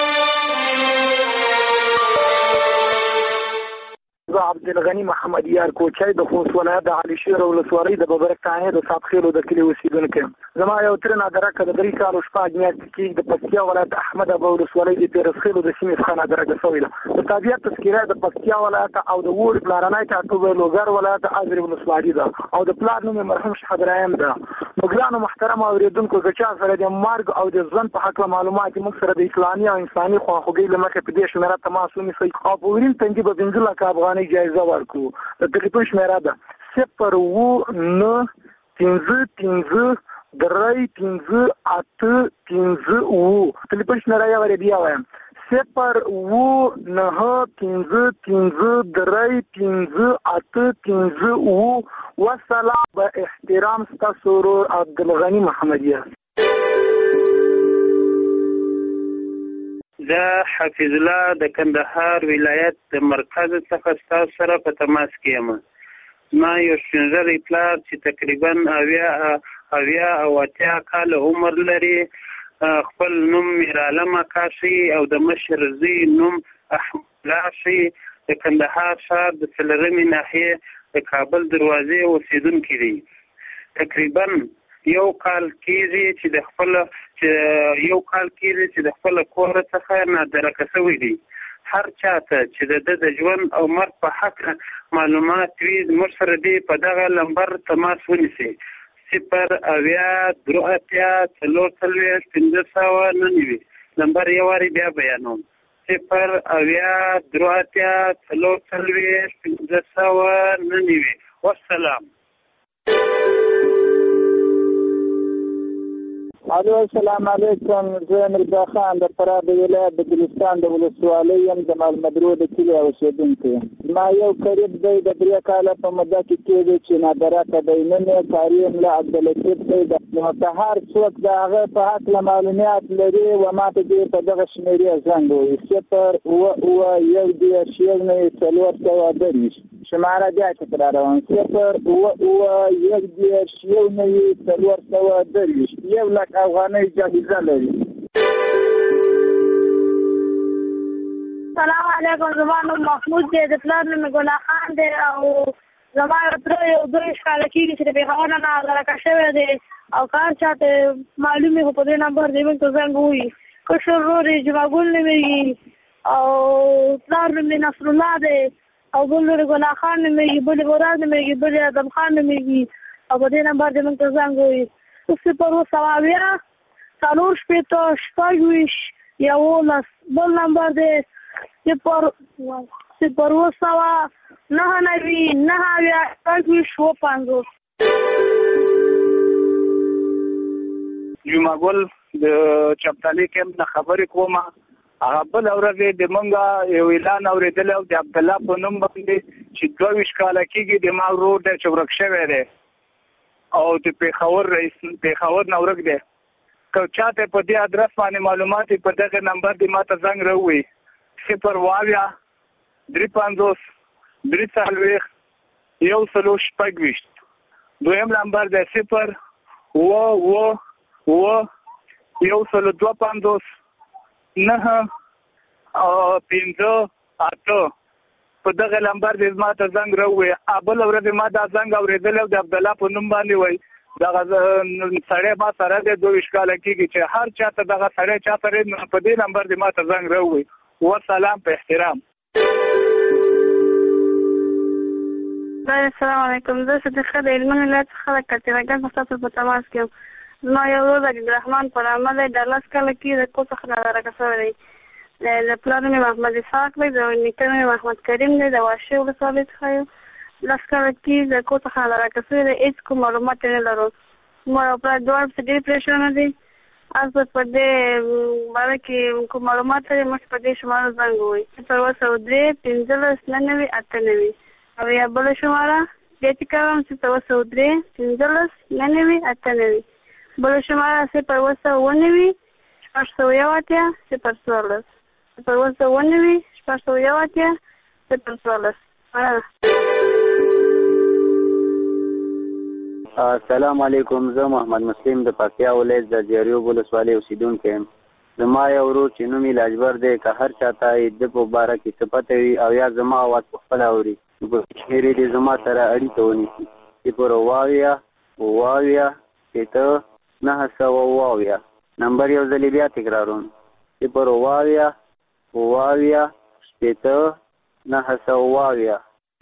زه عبدالغني محمد یار کوچی د خوست ولایت د علي شیر ولسوالۍ د ببرک تانې د سابخیلو د کلي اوسېدونکی یم. زما یو تره نادرکه د درې کالو شپږ میاشتې کېږي د پکتیا ولایت د احمد ابا ولسوالۍ د پیرسخیلو د سیمې څخه نادرکه شوې ده. د طبیعت تذکیره د پکتیا ولایت او د ووړ پلارنی ټاټوبی لوګر ولایت د ازرې ولسوالۍ ده او د پلار نوم یې مرحوم شاه ابراهیم ده. نو ګرانو محترمو اورېدونکو که چا سره د مرګ او د ژوند په هکله معلومات موږ سره د اسلامي او انساني خواخوږۍ له مخې په دې شمېره تماس ونیسئ او په ورین تندي به پنځه لکه افغانۍ جایزه ورکړو. د ټلیفون شمېره ده صفر اوه نه پنځه پنځه درې پنځه اته پنځه اوه. ټلیفون شمېره یې ورې بیا وایم صفر اوه نهه پنځه پنځه درې پنځه اته پنځه اوه. والسلام. به احترام ستاسو ورور عبدالغني محمد یار. زه حفیظ الله د کندهار ولایت د مرکز څخه ستاسو سره په تماس کې یم. ما یو شنځری پلار چې تقریبا اویا اویا او اتیا کاله عمر لري. خپل نوم میرعالم اکاشي او د مشر زوی نوم احمد لاشي. د کندهار ښار د څلورمې ناحیې د کابل دروازې اوسېدونکی دی. تقریبا یو کال کېږي چې د خپل یو کال کېږي چې د خپل کور څخه نادرکه شوی دی. هر چاته چې د د ژوند او مرګ په حق معلومات وي موږ سره دی په دغه نمبر تماس ونیسي. صفر اویا درې اتیا څلور څلوېښت پنځه سوه نهه نوي. نمبر یو وارې بیا بیانوم صفر اویا درې اتیا څلور څلوېښت پنځه سوه نهه نوي. والسلام. الو السلام علیکم. زه مرزا خان د فراه د ولایت د ګلستان د ولسوالۍ یم د مالمدرو د کلي اوسېدونکی یم. ما یو قریب دی د درې کاله په موده کې کېږي چې نادرکه دی. نوم یې قاري ملا عبداللطیف دی. نو که هر څوک د هغه په هکله معلومات لري و ما ته دې په دغه شمېرې زنګ ووهي صفر اوه اوه یو دېرش یو نوي څلور سوه درویشت. شماره بیا تکراروم صفر اوه اوه یو دېرش یو نوي څلور سوه درویشت. یو لک افغانۍ جایزه لري. سلام علیکم. زما نوم محمود دی. د پلار نوم مې ګلاه خان دی او زما یو تره یو دېرش کاله کېږي چې د پېښور نه نادرکه شوی دی او که هر چاته معلوم وي خو په دې نمبر دې موږ ته زنګ ووهي. کشر ورور یې جمعګل نومېږي او پلار نوم یې نصرالله دی او بل ورور یې ګلاه خان نومېږي، بل یې مراد نومېږي، بل یې ادم خان نومېږي او په دې نمبر دې موږ ته زنګ ووهي. صفر اوه سوه اویا څلور شپېته شپږ ویشت یولس. بل نمبر دی صفر صفر اوه سوه نهه نوي نهه اویا شپږ ویشت اووه پنځوس. جمعګل د چپتالي کیمپ نه خبرې کوم. هغه بل ورځ د مونږه یو اعلان اورېدل او د عبد الله په نوم باندې چې دوه ویشت کاله کېږي د ما ورور دی چې ورک شوی دی او د پېښور رئیس پېښور نه ورک دی. که چاته په دې ادرس باندې معلومات په دغه نمبر دی ما ته زنګ راووي صفر اویا درې پنځوس درې څلوېښت یو سلو شپږ ویشت. دویم نمبر دی صفر اوه اوه اوه یو سلو دوه پنځوس نه پنځه اته. په دغه نمبر دې ما ته زنګ راووي. بل ورځ ما دا زنګ اورېدلی او د عبدالله په نوم باندې وایي دغه سړی ما سره دی دوه ویشت کاله کېږي چې هر چا ته دغه سړی چا سره په دې نمبر دې ما ته زنګ راووي. وسلام په احترام. السلام علیکم. زه صدیقه د هلمند ولایت څخه د کتیراګان په ستاسو په تماس کې یم. زما یو ورور د عبدالرحمن په نامه دی. د لس کاله کې د کور څخه نادارکه شوی دی. د پلار نوم یې محمد اسحاق دی. د نیکه نوم یې محمد کریم دی. د واشي ولسوالۍ څخه یم. لس کاله کې د کور څخه نادارکه شوی دی. هېڅ کوم معلومات نه لرو. مور او پلار دواړه پسې ډېر پرېشانه دي. هلته په دې باره کې کوم معلومات لري موږ په دې شماره زنګ ووایي صفر اوه سوه درې پنځلس نهه نوي اته نوي. او یا بله شماره بیا تکرارم صفر اوه سوه درې پنځلس نهه نوي اته نوي. بله شماره صفر اوه سوه اووه نوي شپږ سوه یو اتیا صفر څوارلس. صفر اوه سوه اووه نوي شپږ سوه یو اتیا صفر څوارلس. السلام علیکم. زه محمد مسلم د پکتیا ولایت د جریوب ولسوالۍ اوسیدونکی یم. زما یو ورور چې نوم یې لاجبر دی که هر چاته یې د په باره کې څه پته وي او یا زما اواز په خپله اوري چېرې دې زما سره اړیکه ونیسي. صفر اوه اویا اوه اویا شپېته نهه سوه اوه اویا. نمبر یو ځلې بیا تکراروم صفر اوه اویا اوه اویا شپېته نهه سوه اوه اویا.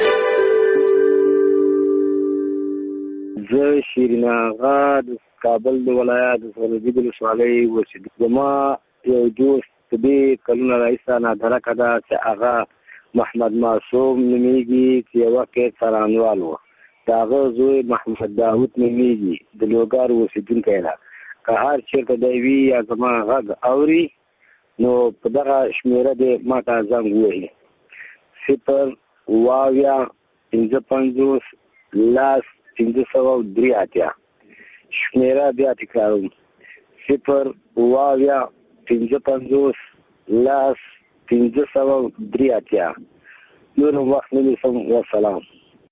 زه شیرین آغا د کابل د ولایت د سرحدي ولسوالۍ اوسېدونکی. زما یو دوست په دې کلونه راهیسې نادرکه ده چې هغه محمد معصوم نومیږي چې یو وخت کې څارنوال و. د هغه زوی محمد داود نومیږي د لوګار اوسېدونکی ده. که هر چېرته دی وي یا زما غږ اوري نو په دغه شمېره دې ما ته زنګ ووهي صفر اوه اویا پنځه پنځوس لس پنځه سوه درې اتیا. شمېره بیا تکراروم صفر اوه اویا پنځه پنځوس لس پنځه سوه درې اتیا. نور وخت نه نیسم. وسلام.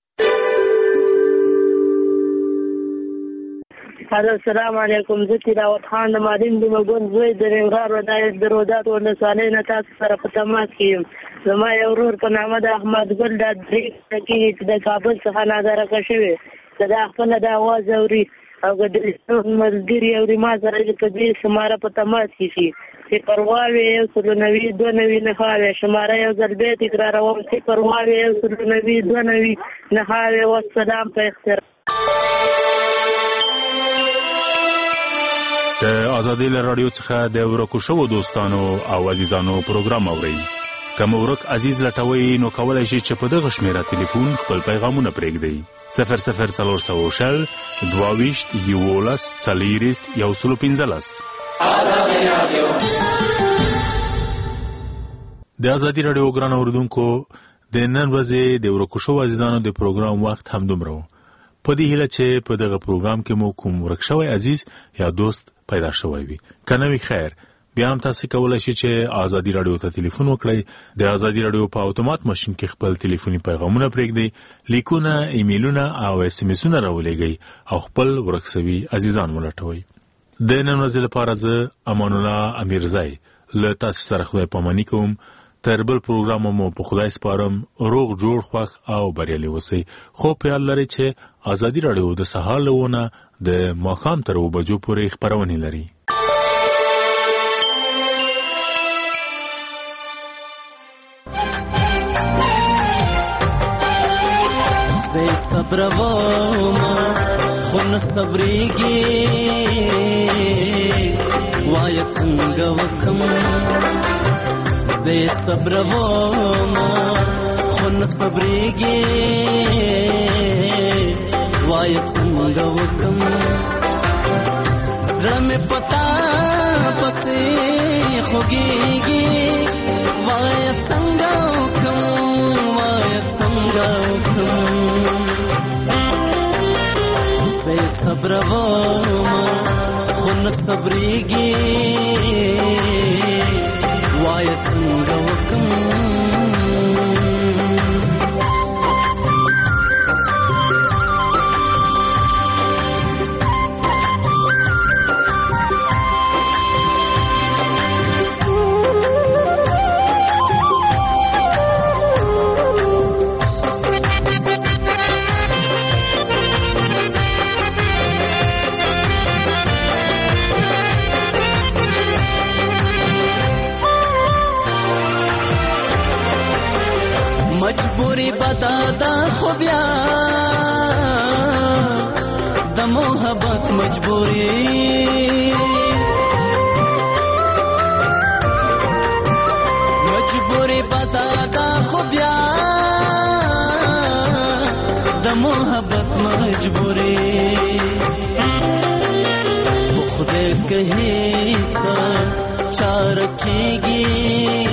السلام علیکم. زه تلاوت خان د مارین د مګون زوی د رنګار ولایت د رودات ولسوالۍ نه تاسو سره په تماس کې یم. زما یو ورور په نامه د احمد ګل دا درې کاله کېږي چې د کابل څخه نادارکه شوی. که دا خپله د اواز اوري او که د ملګري اوري ما سره په دې شماره په تماس کې شي. صفر اوه اویا یو سلو نوي دوه نوي نهه اویا. شماره یو ځل بیا تکراروم صفر اوه اویا یو سلو نوي دوه نوي نهه اویا. والسلام په احترام. د ازادۍ له راډیو څخه د ورکو شوو دوستانو او عزیزانو پروګرام اورئ. که مو ورک عزیز لټوئ نو کولی شئ چې په دغه شمېره تلیفون خپل پیغامونه پرېږدئ. صفر صفر څلور سوه شل دوه ویشت یولس څلېرویشت یو سلو پنځلس. د ازادي راډیو ګران اورېدونکو د نن ورځې د ورکو شوو عزیزانو د پروګرام وخت همدومره و. په دې هیله چې په دغه پروګرام کې مو کوم ورک شوی عزیز یا دوست پیدا شوی وي. که نه وي خیر بیا هم تاسو کولی شئ چې ازادي راډیو ته ټلیفون وکړئ. د ازادي راډیو په اتومات ماشین کې خپل ټلیفوني پیغامونه پرېږدئ، لیکونه، ایمیلونه او اس ام اسونه راولېږئ او خپل ورک شوي عزیزان ولټوئ. د نن ورځې لپاره زه امان الله امیرزی له تاسو سره خدای پاماني کوم. تر بل پروګرام مو په خدای سپارم. روغ جوړ خوښ او بریالي اوسئ. خو خیال لرئ چې ازادي راډیو د سهار له ونه د ماښام تر اوه بجو پورې خپرونې لري. زه صبروم خو نه صبرېږي، وایه څنګه وکم. زه صبروم خو نه صبرېږي، وایه څنګه وکم. زړه مې پتا داسې خوږېږي وایه څنګه وکړم وایه څنګه وکړم زه یې صبرومه خو نه صبرېږي وایه څنګه وکړم مجبوری بدادا خو بیا د محبت مجبوری مجبوری بدادا خو بیا د محبت مجبوری خو خدای کهی څه چار کیږي